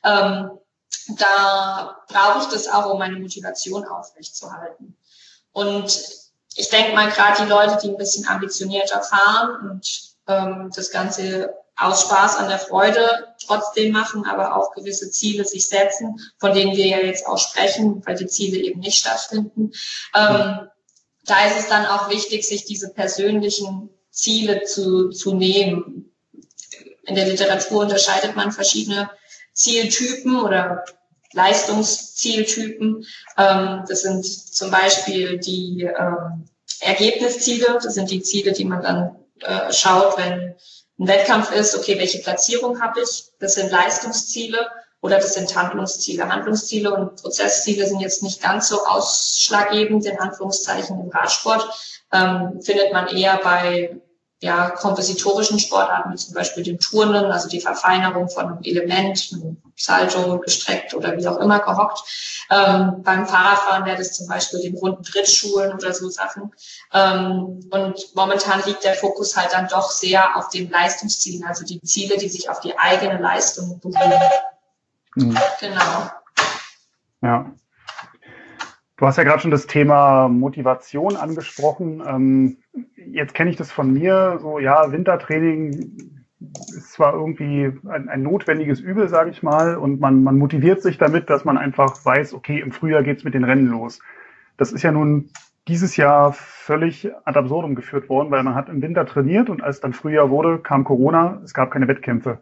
Da brauche ich das auch, um meine Motivation aufrechtzuerhalten. Und ich denke mal, gerade die Leute, die ein bisschen ambitionierter fahren und das Ganze aus Spaß an der Freude trotzdem machen, aber auch gewisse Ziele sich setzen, von denen wir ja jetzt auch sprechen, weil die Ziele eben nicht stattfinden. Da ist es dann auch wichtig, sich diese persönlichen Ziele zu nehmen. In der Literatur unterscheidet man verschiedene Zieltypen oder Leistungszieltypen. Das sind zum Beispiel die Ergebnisziele. Das sind die Ziele, die man dann schaut, wenn ein Wettkampf ist, okay, welche Platzierung habe ich? Das sind Leistungsziele oder das sind Handlungsziele. Handlungsziele und Prozessziele sind jetzt nicht ganz so ausschlaggebend, in Anführungszeichen im Radsport. Findet man eher bei kompositorischen Sportarten, wie zum Beispiel dem Turnen, also die Verfeinerung von einem Element, einem Salto, gestreckt oder wie auch immer gehockt. Beim Fahrradfahren wäre das zum Beispiel den runden Trittschulen oder so Sachen. Und momentan liegt der Fokus halt dann doch sehr auf den Leistungszielen, also die Ziele, die sich auf die eigene Leistung beruhen. Genau. Ja. Du hast ja gerade schon das Thema Motivation angesprochen. Jetzt kenne ich das von mir, so Wintertraining ist zwar irgendwie ein notwendiges Übel, sage ich mal, und man motiviert sich damit, dass man einfach weiß, okay, im Frühjahr geht's mit den Rennen los. Das ist ja nun dieses Jahr völlig ad absurdum geführt worden, weil man hat im Winter trainiert und als dann Frühjahr wurde, kam Corona, es gab keine Wettkämpfe.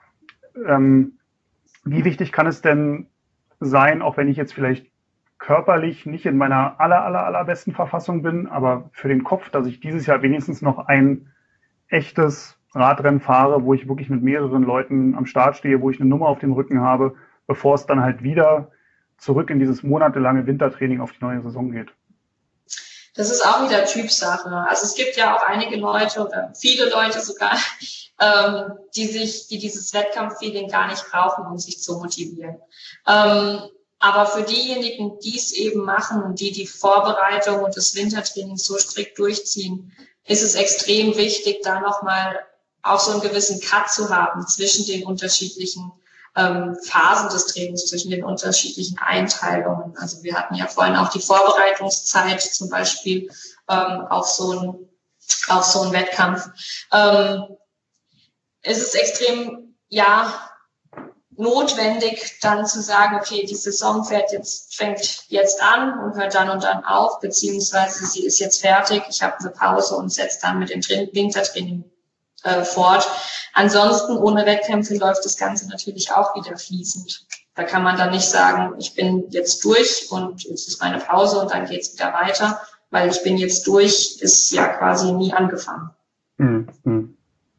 Wie wichtig kann es denn sein, auch wenn ich jetzt vielleicht körperlich nicht in meiner allerbesten Verfassung bin, aber für den Kopf, dass ich dieses Jahr wenigstens noch ein echtes Radrennen fahre, wo ich wirklich mit mehreren Leuten am Start stehe, wo ich eine Nummer auf dem Rücken habe, bevor es dann halt wieder zurück in dieses monatelange Wintertraining auf die neue Saison geht. Das ist auch wieder Typsache. Also es gibt ja auch einige Leute oder viele Leute sogar, die dieses Wettkampffeeling gar nicht brauchen, um sich zu motivieren. Aber für diejenigen, die es eben machen und die Vorbereitung und das Wintertraining so strikt durchziehen, ist es extrem wichtig, da nochmal auch so einen gewissen Cut zu haben zwischen den unterschiedlichen Phasen des Trainings, zwischen den unterschiedlichen Einteilungen. Also wir hatten ja vorhin auch die Vorbereitungszeit zum Beispiel auf so einen Wettkampf. Es ist extrem, notwendig, dann zu sagen, okay, die Saison fängt jetzt an und hört dann und dann auf, beziehungsweise sie ist jetzt fertig, ich habe eine Pause und setze dann mit dem Wintertraining fort. Ansonsten ohne Wettkämpfe läuft das Ganze natürlich auch wieder fließend. Da kann man dann nicht sagen, ich bin jetzt durch und jetzt ist meine Pause und dann geht's wieder weiter, weil ich bin jetzt durch, ist ja quasi nie angefangen. Mhm.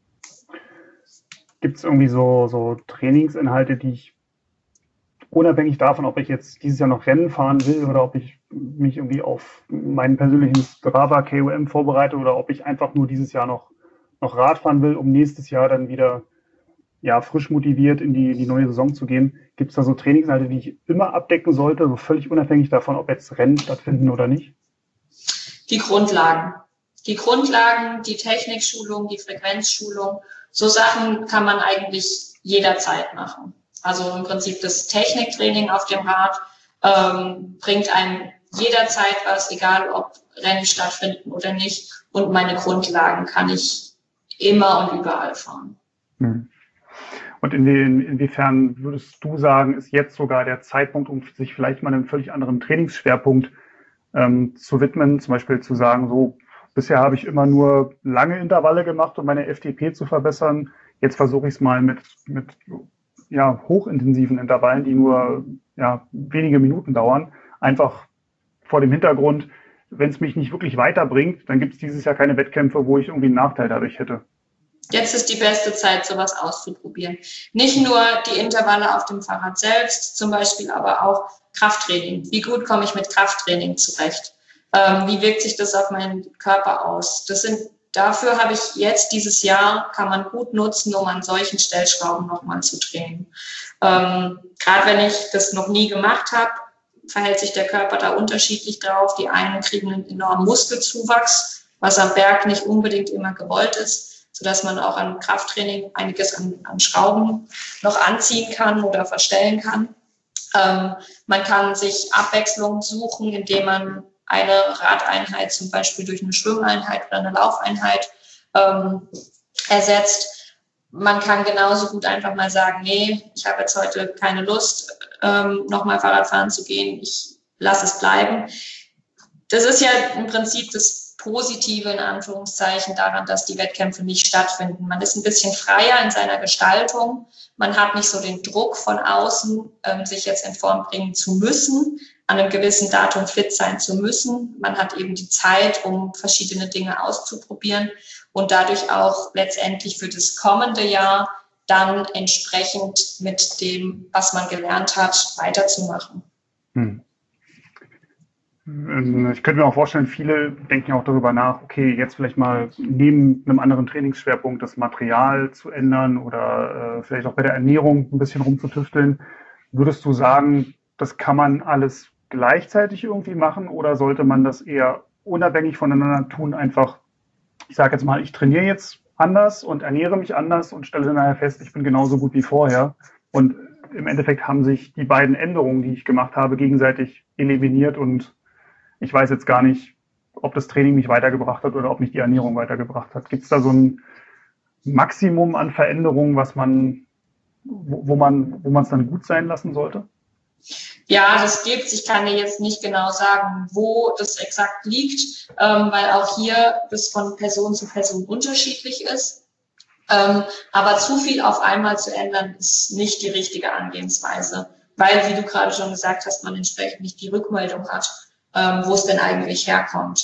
Gibt es irgendwie so Trainingsinhalte, die ich unabhängig davon, ob ich jetzt dieses Jahr noch Rennen fahren will oder ob ich mich irgendwie auf meinen persönlichen Strava KOM vorbereite oder ob ich einfach nur dieses Jahr noch Rad fahren will, um nächstes Jahr dann wieder frisch motiviert in die neue Saison zu gehen? Gibt es da so Trainingsinhalte, die ich immer abdecken sollte, so völlig unabhängig davon, ob jetzt Rennen stattfinden oder nicht? Die Grundlagen, die Technikschulung, die Frequenzschulung, so Sachen kann man eigentlich jederzeit machen. Also im Prinzip das Techniktraining auf dem Rad bringt einem jederzeit was, egal ob Rennen stattfinden oder nicht. Und meine Grundlagen kann ich immer und überall fahren. Und inwiefern würdest du sagen, ist jetzt sogar der Zeitpunkt, um sich vielleicht mal einem völlig anderen Trainingsschwerpunkt zu widmen, zum Beispiel zu sagen, so, bisher habe ich immer nur lange Intervalle gemacht, um meine FTP zu verbessern. Jetzt versuche ich es mal mit hochintensiven Intervallen, die nur wenige Minuten dauern. Einfach vor dem Hintergrund, wenn es mich nicht wirklich weiterbringt, dann gibt es dieses Jahr keine Wettkämpfe, wo ich irgendwie einen Nachteil dadurch hätte. Jetzt ist die beste Zeit, sowas auszuprobieren. Nicht nur die Intervalle auf dem Fahrrad selbst, zum Beispiel aber auch Krafttraining. Wie gut komme ich mit Krafttraining zurecht? Wie wirkt sich das auf meinen Körper aus? Dafür habe ich jetzt dieses Jahr, kann man gut nutzen, um an solchen Stellschrauben nochmal zu trainieren. Gerade wenn ich das noch nie gemacht habe, verhält sich der Körper da unterschiedlich drauf. Die einen kriegen einen enormen Muskelzuwachs, was am Berg nicht unbedingt immer gewollt ist, sodass man auch an Krafttraining einiges an Schrauben noch anziehen kann oder verstellen kann. Man kann sich Abwechslung suchen, indem man eine Radeinheit zum Beispiel durch eine Schwimmeinheit oder eine Laufeinheit ersetzt. Man kann genauso gut einfach mal sagen, nee, ich habe jetzt heute keine Lust, nochmal Fahrrad fahren zu gehen, ich lasse es bleiben. Das ist ja im Prinzip das Positive in Anführungszeichen daran, dass die Wettkämpfe nicht stattfinden. Man ist ein bisschen freier in seiner Gestaltung. Man hat nicht so den Druck von außen, sich jetzt in Form bringen zu müssen, an einem gewissen Datum fit sein zu müssen. Man hat eben die Zeit, um verschiedene Dinge auszuprobieren und dadurch auch letztendlich für das kommende Jahr dann entsprechend mit dem, was man gelernt hat, weiterzumachen. Ich könnte mir auch vorstellen, viele denken auch darüber nach, okay, jetzt vielleicht mal neben einem anderen Trainingsschwerpunkt das Material zu ändern oder vielleicht auch bei der Ernährung ein bisschen rumzutüfteln. Würdest du sagen, das kann man alles gleichzeitig irgendwie machen oder sollte man das eher unabhängig voneinander tun? Einfach, ich sage jetzt mal, ich trainiere jetzt anders und ernähre mich anders und stelle dann nachher fest, ich bin genauso gut wie vorher. Und im Endeffekt haben sich die beiden Änderungen, die ich gemacht habe, gegenseitig eliminiert und ich weiß jetzt gar nicht, ob das Training mich weitergebracht hat oder ob mich die Ernährung weitergebracht hat. Gibt es da so ein Maximum an Veränderungen, wo man es dann gut sein lassen sollte? Ja, das gibt's. Ich kann dir jetzt nicht genau sagen, wo das exakt liegt, weil auch hier das von Person zu Person unterschiedlich ist. Aber zu viel auf einmal zu ändern, ist nicht die richtige Angehensweise, weil, wie du gerade schon gesagt hast, man entsprechend nicht die Rückmeldung hat, wo es denn eigentlich herkommt.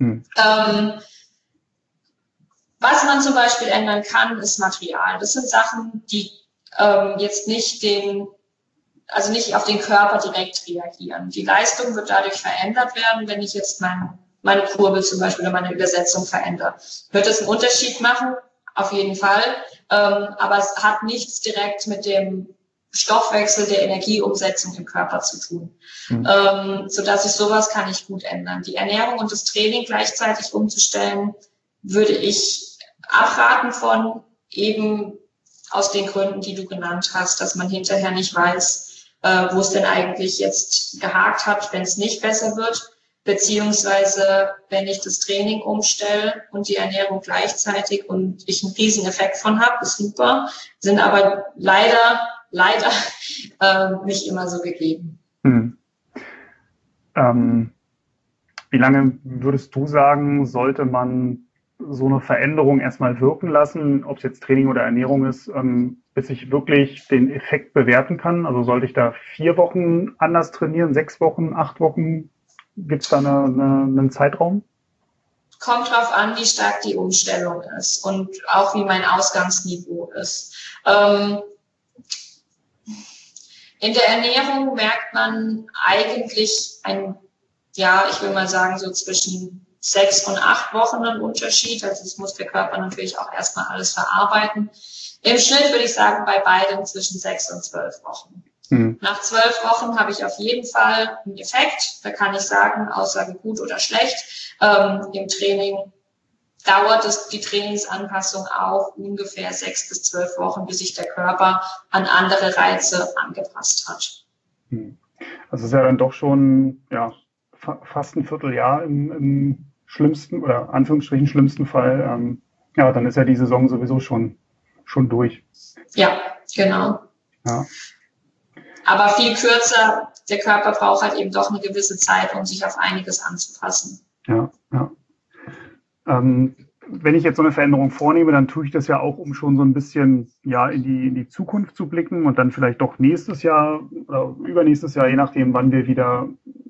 Was man zum Beispiel ändern kann, ist Material. Das sind Sachen, die jetzt nicht auf den Körper direkt reagieren. Die Leistung wird dadurch verändert werden, wenn ich jetzt meine Kurbel zum Beispiel oder meine Übersetzung verändere. Wird es einen Unterschied machen? Auf jeden Fall. Aber es hat nichts direkt mit dem Stoffwechsel der Energieumsetzung im Körper zu tun. Sodass sowas kann ich gut ändern. Die Ernährung und das Training gleichzeitig umzustellen, würde ich abraten von, eben aus den Gründen, die du genannt hast, dass man hinterher nicht weiß, wo es denn eigentlich jetzt gehakt hat, wenn es nicht besser wird. Beziehungsweise, wenn ich das Training umstelle und die Ernährung gleichzeitig und ich einen riesen Effekt von habe, ist super, sind aber leider nicht immer so gegeben. Wie lange würdest du sagen, sollte man so eine Veränderung erstmal wirken lassen, ob es jetzt Training oder Ernährung ist, bis ich wirklich den Effekt bewerten kann? Also sollte ich da 4 Wochen anders trainieren, 6 Wochen, 8 Wochen? Gibt es da einen Zeitraum? Kommt drauf an, wie stark die Umstellung ist und auch wie mein Ausgangsniveau ist. In der Ernährung merkt man eigentlich ich will mal sagen, so zwischen 6 und 8 Wochen einen Unterschied. Also das muss der Körper natürlich auch erstmal alles verarbeiten. Im Schnitt würde ich sagen, bei beiden zwischen 6 und 12 Wochen. Nach 12 Wochen habe ich auf jeden Fall einen Effekt. Da kann ich sagen, Aussage gut oder schlecht. Im Training dauert die Trainingsanpassung auch ungefähr 6 bis 12 Wochen, bis sich der Körper an andere Reize angepasst hat. Also es ist ja dann doch schon fast ein Vierteljahr im schlimmsten oder Anführungsstrichen schlimmsten Fall. Dann ist ja die Saison sowieso schon durch. Ja, genau. Ja. Aber viel kürzer, der Körper braucht halt eben doch eine gewisse Zeit, um sich auf einiges anzupassen. Ja. Wenn ich jetzt so eine Veränderung vornehme, dann tue ich das ja auch, um schon so ein bisschen in die Zukunft zu blicken und dann vielleicht doch nächstes Jahr oder übernächstes Jahr, je nachdem, wann wir wieder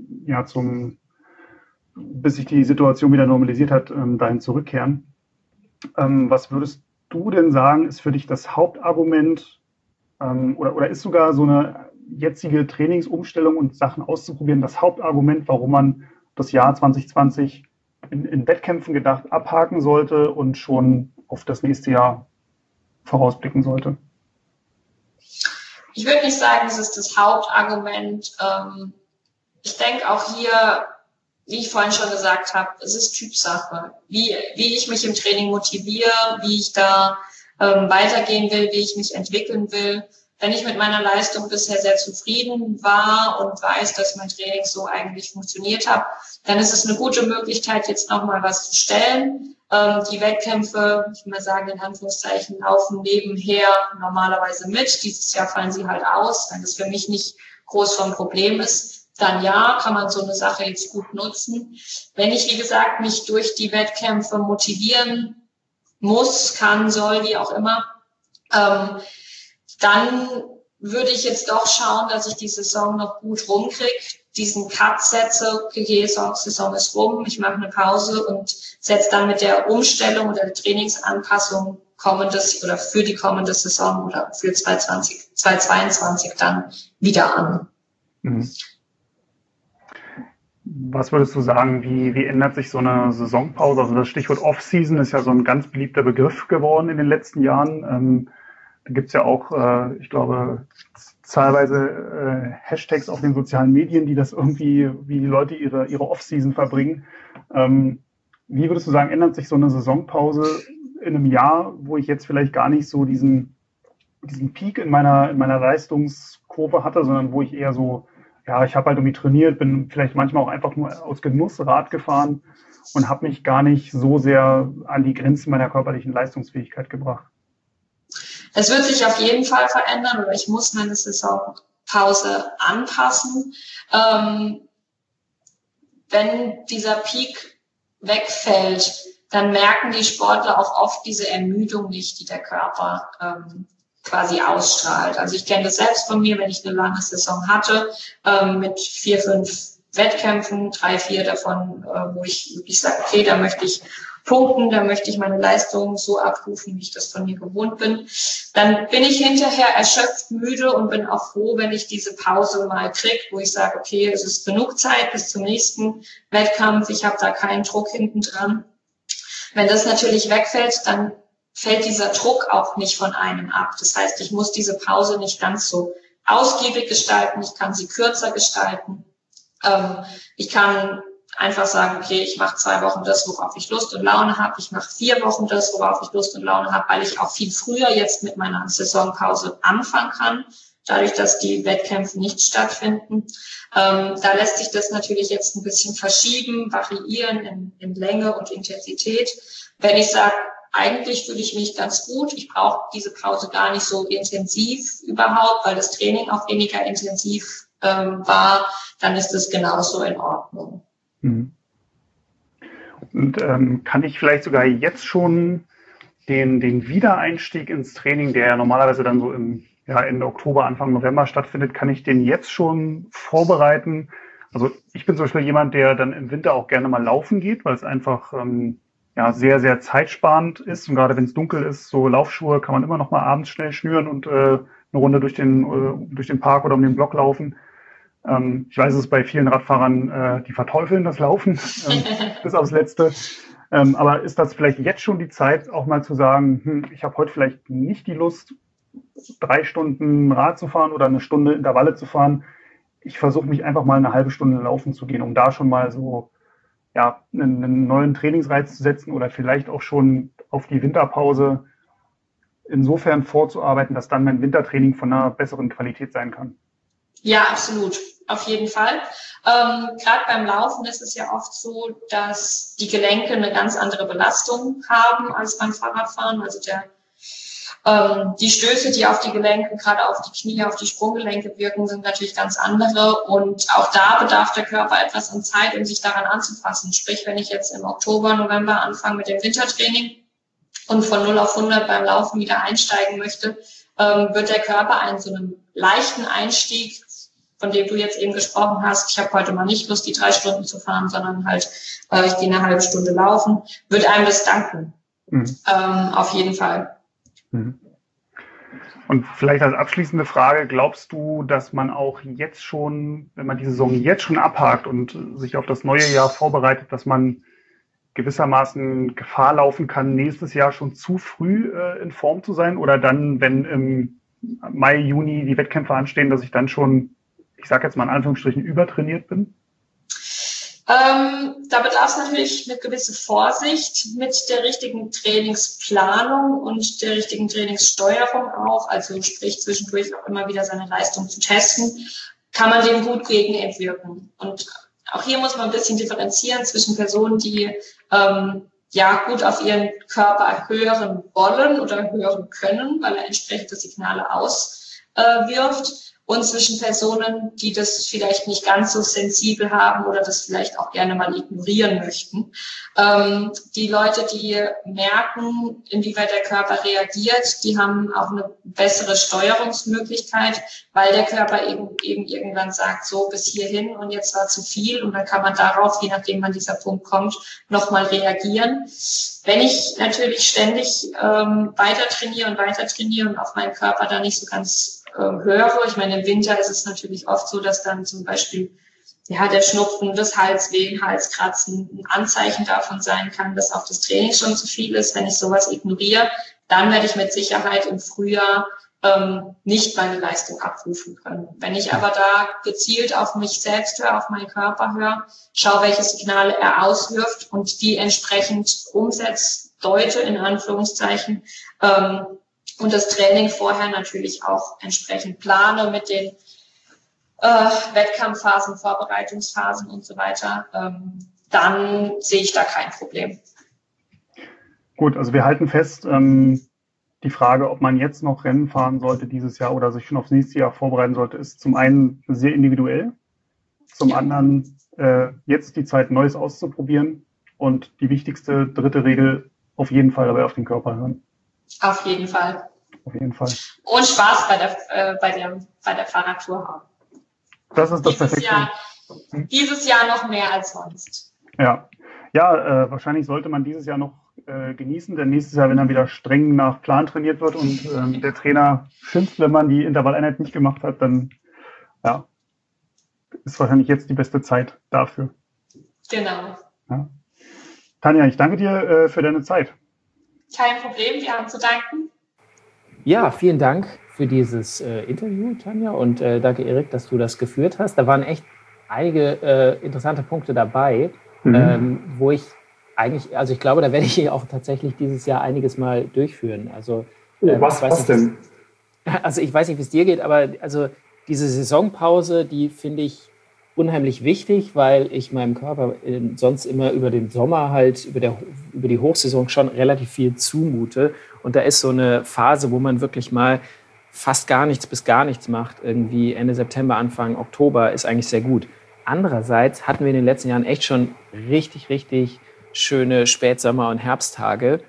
bis sich die Situation wieder normalisiert hat, dahin zurückkehren. Was würdest du denn sagen, ist für dich das Hauptargument oder ist sogar so eine jetzige Trainingsumstellung und Sachen auszuprobieren das Hauptargument, warum man das Jahr 2020 in Wettkämpfen gedacht abhaken sollte und schon auf das nächste Jahr vorausblicken sollte? Ich würde nicht sagen, es ist das Hauptargument. Ich denke auch hier, wie ich vorhin schon gesagt habe, es ist Typsache. Wie ich mich im Training motiviere, wie ich da weitergehen will, wie ich mich entwickeln will. Wenn ich mit meiner Leistung bisher sehr zufrieden war und weiß, dass mein Training so eigentlich funktioniert hat, dann ist es eine gute Möglichkeit, jetzt nochmal was zu stellen. Die Wettkämpfe, ich will mal sagen, in Anführungszeichen, laufen nebenher normalerweise mit. Dieses Jahr fallen sie halt aus, weil das für mich nicht groß vom Problem ist. Dann kann man so eine Sache jetzt gut nutzen. Wenn ich, wie gesagt, mich durch die Wettkämpfe motivieren muss, kann, soll, wie auch immer, dann würde ich jetzt doch schauen, dass ich die Saison noch gut rumkriege, diesen Cut setze, okay, Saison ist rum, ich mache eine Pause und setze dann mit der Umstellung oder der Trainingsanpassung für die kommende Saison oder für 2022 dann wieder an. Was würdest du sagen, wie ändert sich so eine Saisonpause? Also das Stichwort Off-Season ist ja so ein ganz beliebter Begriff geworden in den letzten Jahren. Da gibt es ja auch, ich glaube, zahlweise Hashtags auf den sozialen Medien, die das irgendwie, wie die Leute ihre Off-Season verbringen. Wie würdest du sagen, ändert sich so eine Saisonpause in einem Jahr, wo ich jetzt vielleicht gar nicht so diesen Peak in meiner Leistungskurve hatte, sondern wo ich eher so, ja, ich habe halt irgendwie trainiert, bin vielleicht manchmal auch einfach nur aus Genuss Rad gefahren und habe mich gar nicht so sehr an die Grenzen meiner körperlichen Leistungsfähigkeit gebracht. Es wird sich auf jeden Fall verändern oder ich muss meine Saisonpause anpassen. Wenn dieser Peak wegfällt, dann merken die Sportler auch oft diese Ermüdung nicht, die der Körper quasi ausstrahlt. Also ich kenne das selbst von mir, wenn ich eine lange Saison hatte, mit 4, 5 Wettkämpfen, 3, 4 davon, wo ich wirklich sage, okay, da möchte ich punkten, da möchte ich meine Leistung so abrufen, wie ich das von mir gewohnt bin. Dann bin ich hinterher erschöpft, müde und bin auch froh, wenn ich diese Pause mal kriege, wo ich sage, okay, es ist genug Zeit bis zum nächsten Wettkampf, ich habe da keinen Druck hinten dran. Wenn das natürlich wegfällt, dann fällt dieser Druck auch nicht von einem ab. Das heißt, ich muss diese Pause nicht ganz so ausgiebig gestalten, ich kann sie kürzer gestalten. Ich kann einfach sagen, okay, ich mache 2 Wochen das, worauf ich Lust und Laune habe. Ich mache 4 Wochen das, worauf ich Lust und Laune habe, weil ich auch viel früher jetzt mit meiner Saisonpause anfangen kann, dadurch, dass die Wettkämpfe nicht stattfinden. Da lässt sich das natürlich jetzt ein bisschen verschieben, variieren in Länge und Intensität. Wenn ich sage, eigentlich fühle ich mich ganz gut, ich brauche diese Pause gar nicht so intensiv überhaupt, weil das Training auch weniger intensiv war, dann ist das genauso in Ordnung. Und kann ich vielleicht sogar jetzt schon den Wiedereinstieg ins Training, der ja normalerweise dann so Ende Oktober, Anfang November stattfindet, kann ich den jetzt schon vorbereiten? Also ich bin zum Beispiel jemand, der dann im Winter auch gerne mal laufen geht, weil es einfach sehr, sehr zeitsparend ist. Und gerade wenn es dunkel ist, so Laufschuhe kann man immer noch mal abends schnell schnüren und eine Runde durch den Park oder um den Block laufen. Ich weiß, es ist bei vielen Radfahrern, die verteufeln das Laufen bis aufs Letzte. Aber ist das vielleicht jetzt schon die Zeit, auch mal zu sagen, ich habe heute vielleicht nicht die Lust, 3 Stunden Rad zu fahren oder 1 Stunde Intervalle zu fahren. Ich versuche mich einfach mal eine halbe Stunde laufen zu gehen, um da schon mal so einen neuen Trainingsreiz zu setzen oder vielleicht auch schon auf die Winterpause insofern vorzuarbeiten, dass dann mein Wintertraining von einer besseren Qualität sein kann. Ja, absolut. Auf jeden Fall. Gerade beim Laufen ist es ja oft so, dass die Gelenke eine ganz andere Belastung haben als beim Fahrradfahren. Also die Stöße, die auf die Gelenke, gerade auf die Knie, auf die Sprunggelenke wirken, sind natürlich ganz andere. Und auch da bedarf der Körper etwas an Zeit, um sich daran anzupassen. Sprich, wenn ich jetzt im Oktober, November anfange mit dem Wintertraining und von 0 auf 100 beim Laufen wieder einsteigen möchte, wird der Körper einen so einen leichten Einstieg, von dem du jetzt eben gesprochen hast, ich habe heute mal nicht Lust, die 3 Stunden zu fahren, sondern halt, ich gehe eine halbe Stunde laufen, wird einem das danken. Auf jeden Fall. Und vielleicht als abschließende Frage, glaubst du, dass man auch jetzt schon, wenn man die Saison jetzt schon abhakt und sich auf das neue Jahr vorbereitet, dass man gewissermaßen Gefahr laufen kann, nächstes Jahr schon zu früh in Form zu sein? Oder dann, wenn im Mai, Juni die Wettkämpfe anstehen, dass ich dann schon, ich sage jetzt mal in Anführungsstrichen, übertrainiert bin? Da bedarf es natürlich eine gewisse Vorsicht mit der richtigen Trainingsplanung und der richtigen Trainingssteuerung auch. Also sprich zwischendurch auch immer wieder seine Leistung zu testen, kann man dem gut gegen entwirken. Und auch hier muss man ein bisschen differenzieren zwischen Personen, die gut auf ihren Körper hören wollen oder hören können, weil er entsprechende Signale auswirft. Und zwischen Personen, die das vielleicht nicht ganz so sensibel haben oder das vielleicht auch gerne mal ignorieren möchten. Die Leute, die merken, inwieweit der Körper reagiert, die haben auch eine bessere Steuerungsmöglichkeit, weil der Körper eben irgendwann sagt, so bis hierhin und jetzt war zu viel. Und dann kann man darauf, je nachdem wann dieser Punkt kommt, nochmal reagieren. Wenn ich natürlich ständig weiter trainiere und auf meinen Körper da nicht so ganz höre. Ich meine, im Winter ist es natürlich oft so, dass dann zum Beispiel der Schnupfen, das Halswehen, Halskratzen ein Anzeichen davon sein kann, dass auch das Training schon zu viel ist. Wenn ich sowas ignoriere, dann werde ich mit Sicherheit im Frühjahr nicht meine Leistung abrufen können. Wenn ich aber da gezielt auf mich selbst höre, auf meinen Körper höre, schaue, welche Signale er auswirft und die entsprechend umsetze, deute in Anführungszeichen, und das Training vorher natürlich auch entsprechend plane mit den Wettkampfphasen, Vorbereitungsphasen und so weiter, dann sehe ich da kein Problem. Gut, also wir halten fest, die Frage, ob man jetzt noch Rennen fahren sollte dieses Jahr oder sich schon aufs nächste Jahr vorbereiten sollte, ist zum einen sehr individuell, zum anderen jetzt die Zeit, Neues auszuprobieren und die wichtigste dritte Regel, auf jeden Fall dabei auf den Körper hören. Auf jeden Fall. Auf jeden Fall. Und Spaß bei der Fahrradtour haben. Das ist das Perfekte. Dieses Jahr noch mehr als sonst. Ja, wahrscheinlich sollte man dieses Jahr noch genießen, denn nächstes Jahr, wenn dann wieder streng nach Plan trainiert wird und der Trainer schimpft, wenn man die Intervalleinheit nicht gemacht hat, dann ist wahrscheinlich jetzt die beste Zeit dafür. Genau. Ja. Tanja, ich danke dir für deine Zeit. Kein Problem, wir haben zu danken. Ja, vielen Dank für dieses Interview, Tanja, und danke, Erik, dass du das geführt hast. Da waren echt einige interessante Punkte dabei, wo ich eigentlich, also ich glaube, da werde ich auch tatsächlich dieses Jahr einiges mal durchführen. Also, was denn? Also ich weiß nicht, wie es dir geht, aber also diese Saisonpause, die finde ich unheimlich wichtig, weil ich meinem Körper sonst immer über den Sommer halt, über die Hochsaison schon relativ viel zumute. Und da ist so eine Phase, wo man wirklich mal fast gar nichts bis gar nichts macht, irgendwie Ende September, Anfang Oktober, ist eigentlich sehr gut. Andererseits hatten wir in den letzten Jahren echt schon richtig, richtig schöne Spätsommer- und Herbsttage.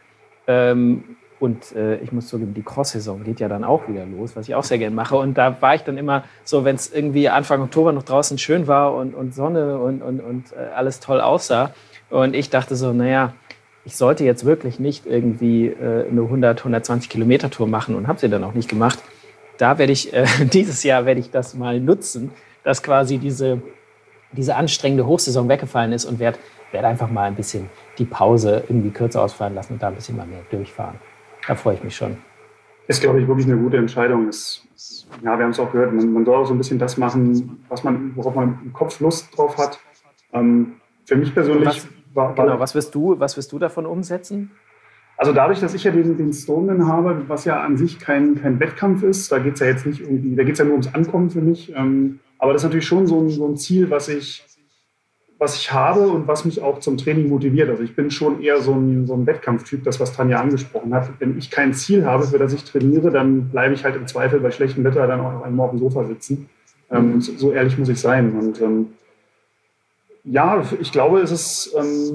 Ich muss zugeben, die Cross-Saison geht ja dann auch wieder los, was ich auch sehr gerne mache. Und da war ich dann immer so, wenn es irgendwie Anfang Oktober noch draußen schön war und Sonne und alles toll aussah. Und ich dachte so, naja, ich sollte jetzt wirklich nicht irgendwie eine 120 Kilometer Tour machen und habe sie dann auch nicht gemacht. Da werde ich, dieses Jahr werde ich das mal nutzen, dass quasi diese anstrengende Hochsaison weggefallen ist und werde einfach mal ein bisschen die Pause irgendwie kürzer ausfallen lassen und da ein bisschen mal mehr durchfahren. Da freue ich mich schon. Ist, glaube ich, wirklich eine gute Entscheidung. Wir haben es auch gehört, man soll auch so ein bisschen das machen, worauf man im Kopf Lust drauf hat. Für mich persönlich was wirst du davon umsetzen? Also dadurch, dass ich ja den Stoneman habe, was ja an sich kein Wettkampf ist, da geht es ja jetzt nicht irgendwie, da geht es ja nur ums Ankommen für mich. Aber das ist natürlich schon so ein Ziel, was ich habe und was mich auch zum Training motiviert. Also ich bin schon eher so ein Wettkampftyp, das, was Tanja angesprochen hat. Wenn ich kein Ziel habe, für das ich trainiere, dann bleibe ich halt im Zweifel bei schlechtem Wetter dann auch einmal auf dem Sofa sitzen. So ehrlich muss ich sein. Und ich glaube, es ist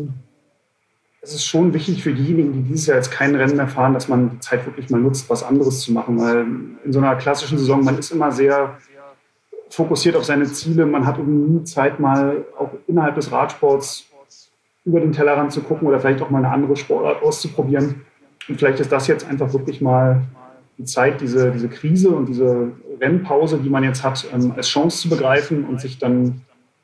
schon wichtig für diejenigen, die dieses Jahr jetzt kein Rennen mehr fahren, dass man die Zeit wirklich mal nutzt, was anderes zu machen. Weil in so einer klassischen Saison, man ist immer sehr fokussiert auf seine Ziele. Man hat irgendwie nie Zeit, mal auch innerhalb des Radsports über den Tellerrand zu gucken oder vielleicht auch mal eine andere Sportart auszuprobieren. Und vielleicht ist das jetzt einfach wirklich mal die Zeit, diese Krise und diese Rennpause, die man jetzt hat, als Chance zu begreifen und sich dann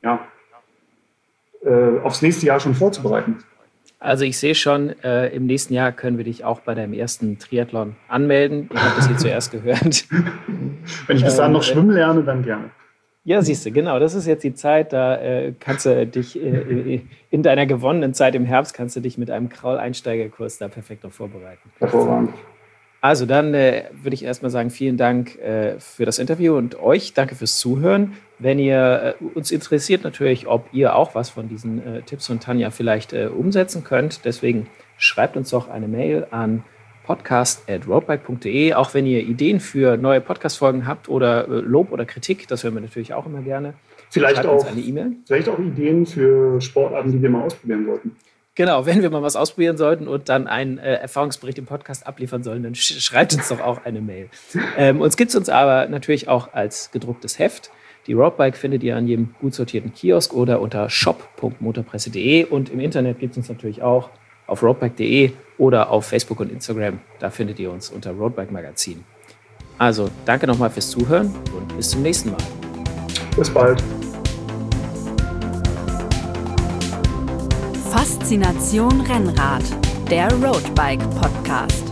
aufs nächste Jahr schon vorzubereiten. Also ich sehe schon, im nächsten Jahr können wir dich auch bei deinem ersten Triathlon anmelden. Ich habe das hier zuerst gehört. Wenn ich bis dahin noch schwimmen lerne, dann gerne. Ja, siehst du, genau. Das ist jetzt die Zeit, da kannst du dich in deiner gewonnenen Zeit im Herbst kannst du dich mit einem Kraul-Einsteigerkurs da perfekt noch vorbereiten. Hervorragend. Also dann würde ich erstmal sagen, vielen Dank für das Interview und euch danke fürs Zuhören. Wenn ihr uns interessiert natürlich, ob ihr auch was von diesen Tipps von Tanja vielleicht umsetzen könnt. Deswegen schreibt uns doch eine Mail an podcast@roadbike.de. Auch wenn ihr Ideen für neue Podcast-Folgen habt oder Lob oder Kritik, das hören wir natürlich auch immer gerne. Vielleicht auch eine E-Mail. Vielleicht auch Ideen für Sportarten, die wir mal ausprobieren sollten. Genau, wenn wir mal was ausprobieren sollten und dann einen Erfahrungsbericht im Podcast abliefern sollen, dann schreibt uns doch auch eine Mail. Uns gibt es uns aber natürlich auch als gedrucktes Heft. Die Roadbike findet ihr an jedem gut sortierten Kiosk oder unter shop.motorpresse.de und im Internet gibt es uns natürlich auch auf roadbike.de oder auf Facebook und Instagram. Da findet ihr uns unter Roadbike Magazin. Also danke nochmal fürs Zuhören und bis zum nächsten Mal. Bis bald. Faszination Rennrad, der Roadbike Podcast.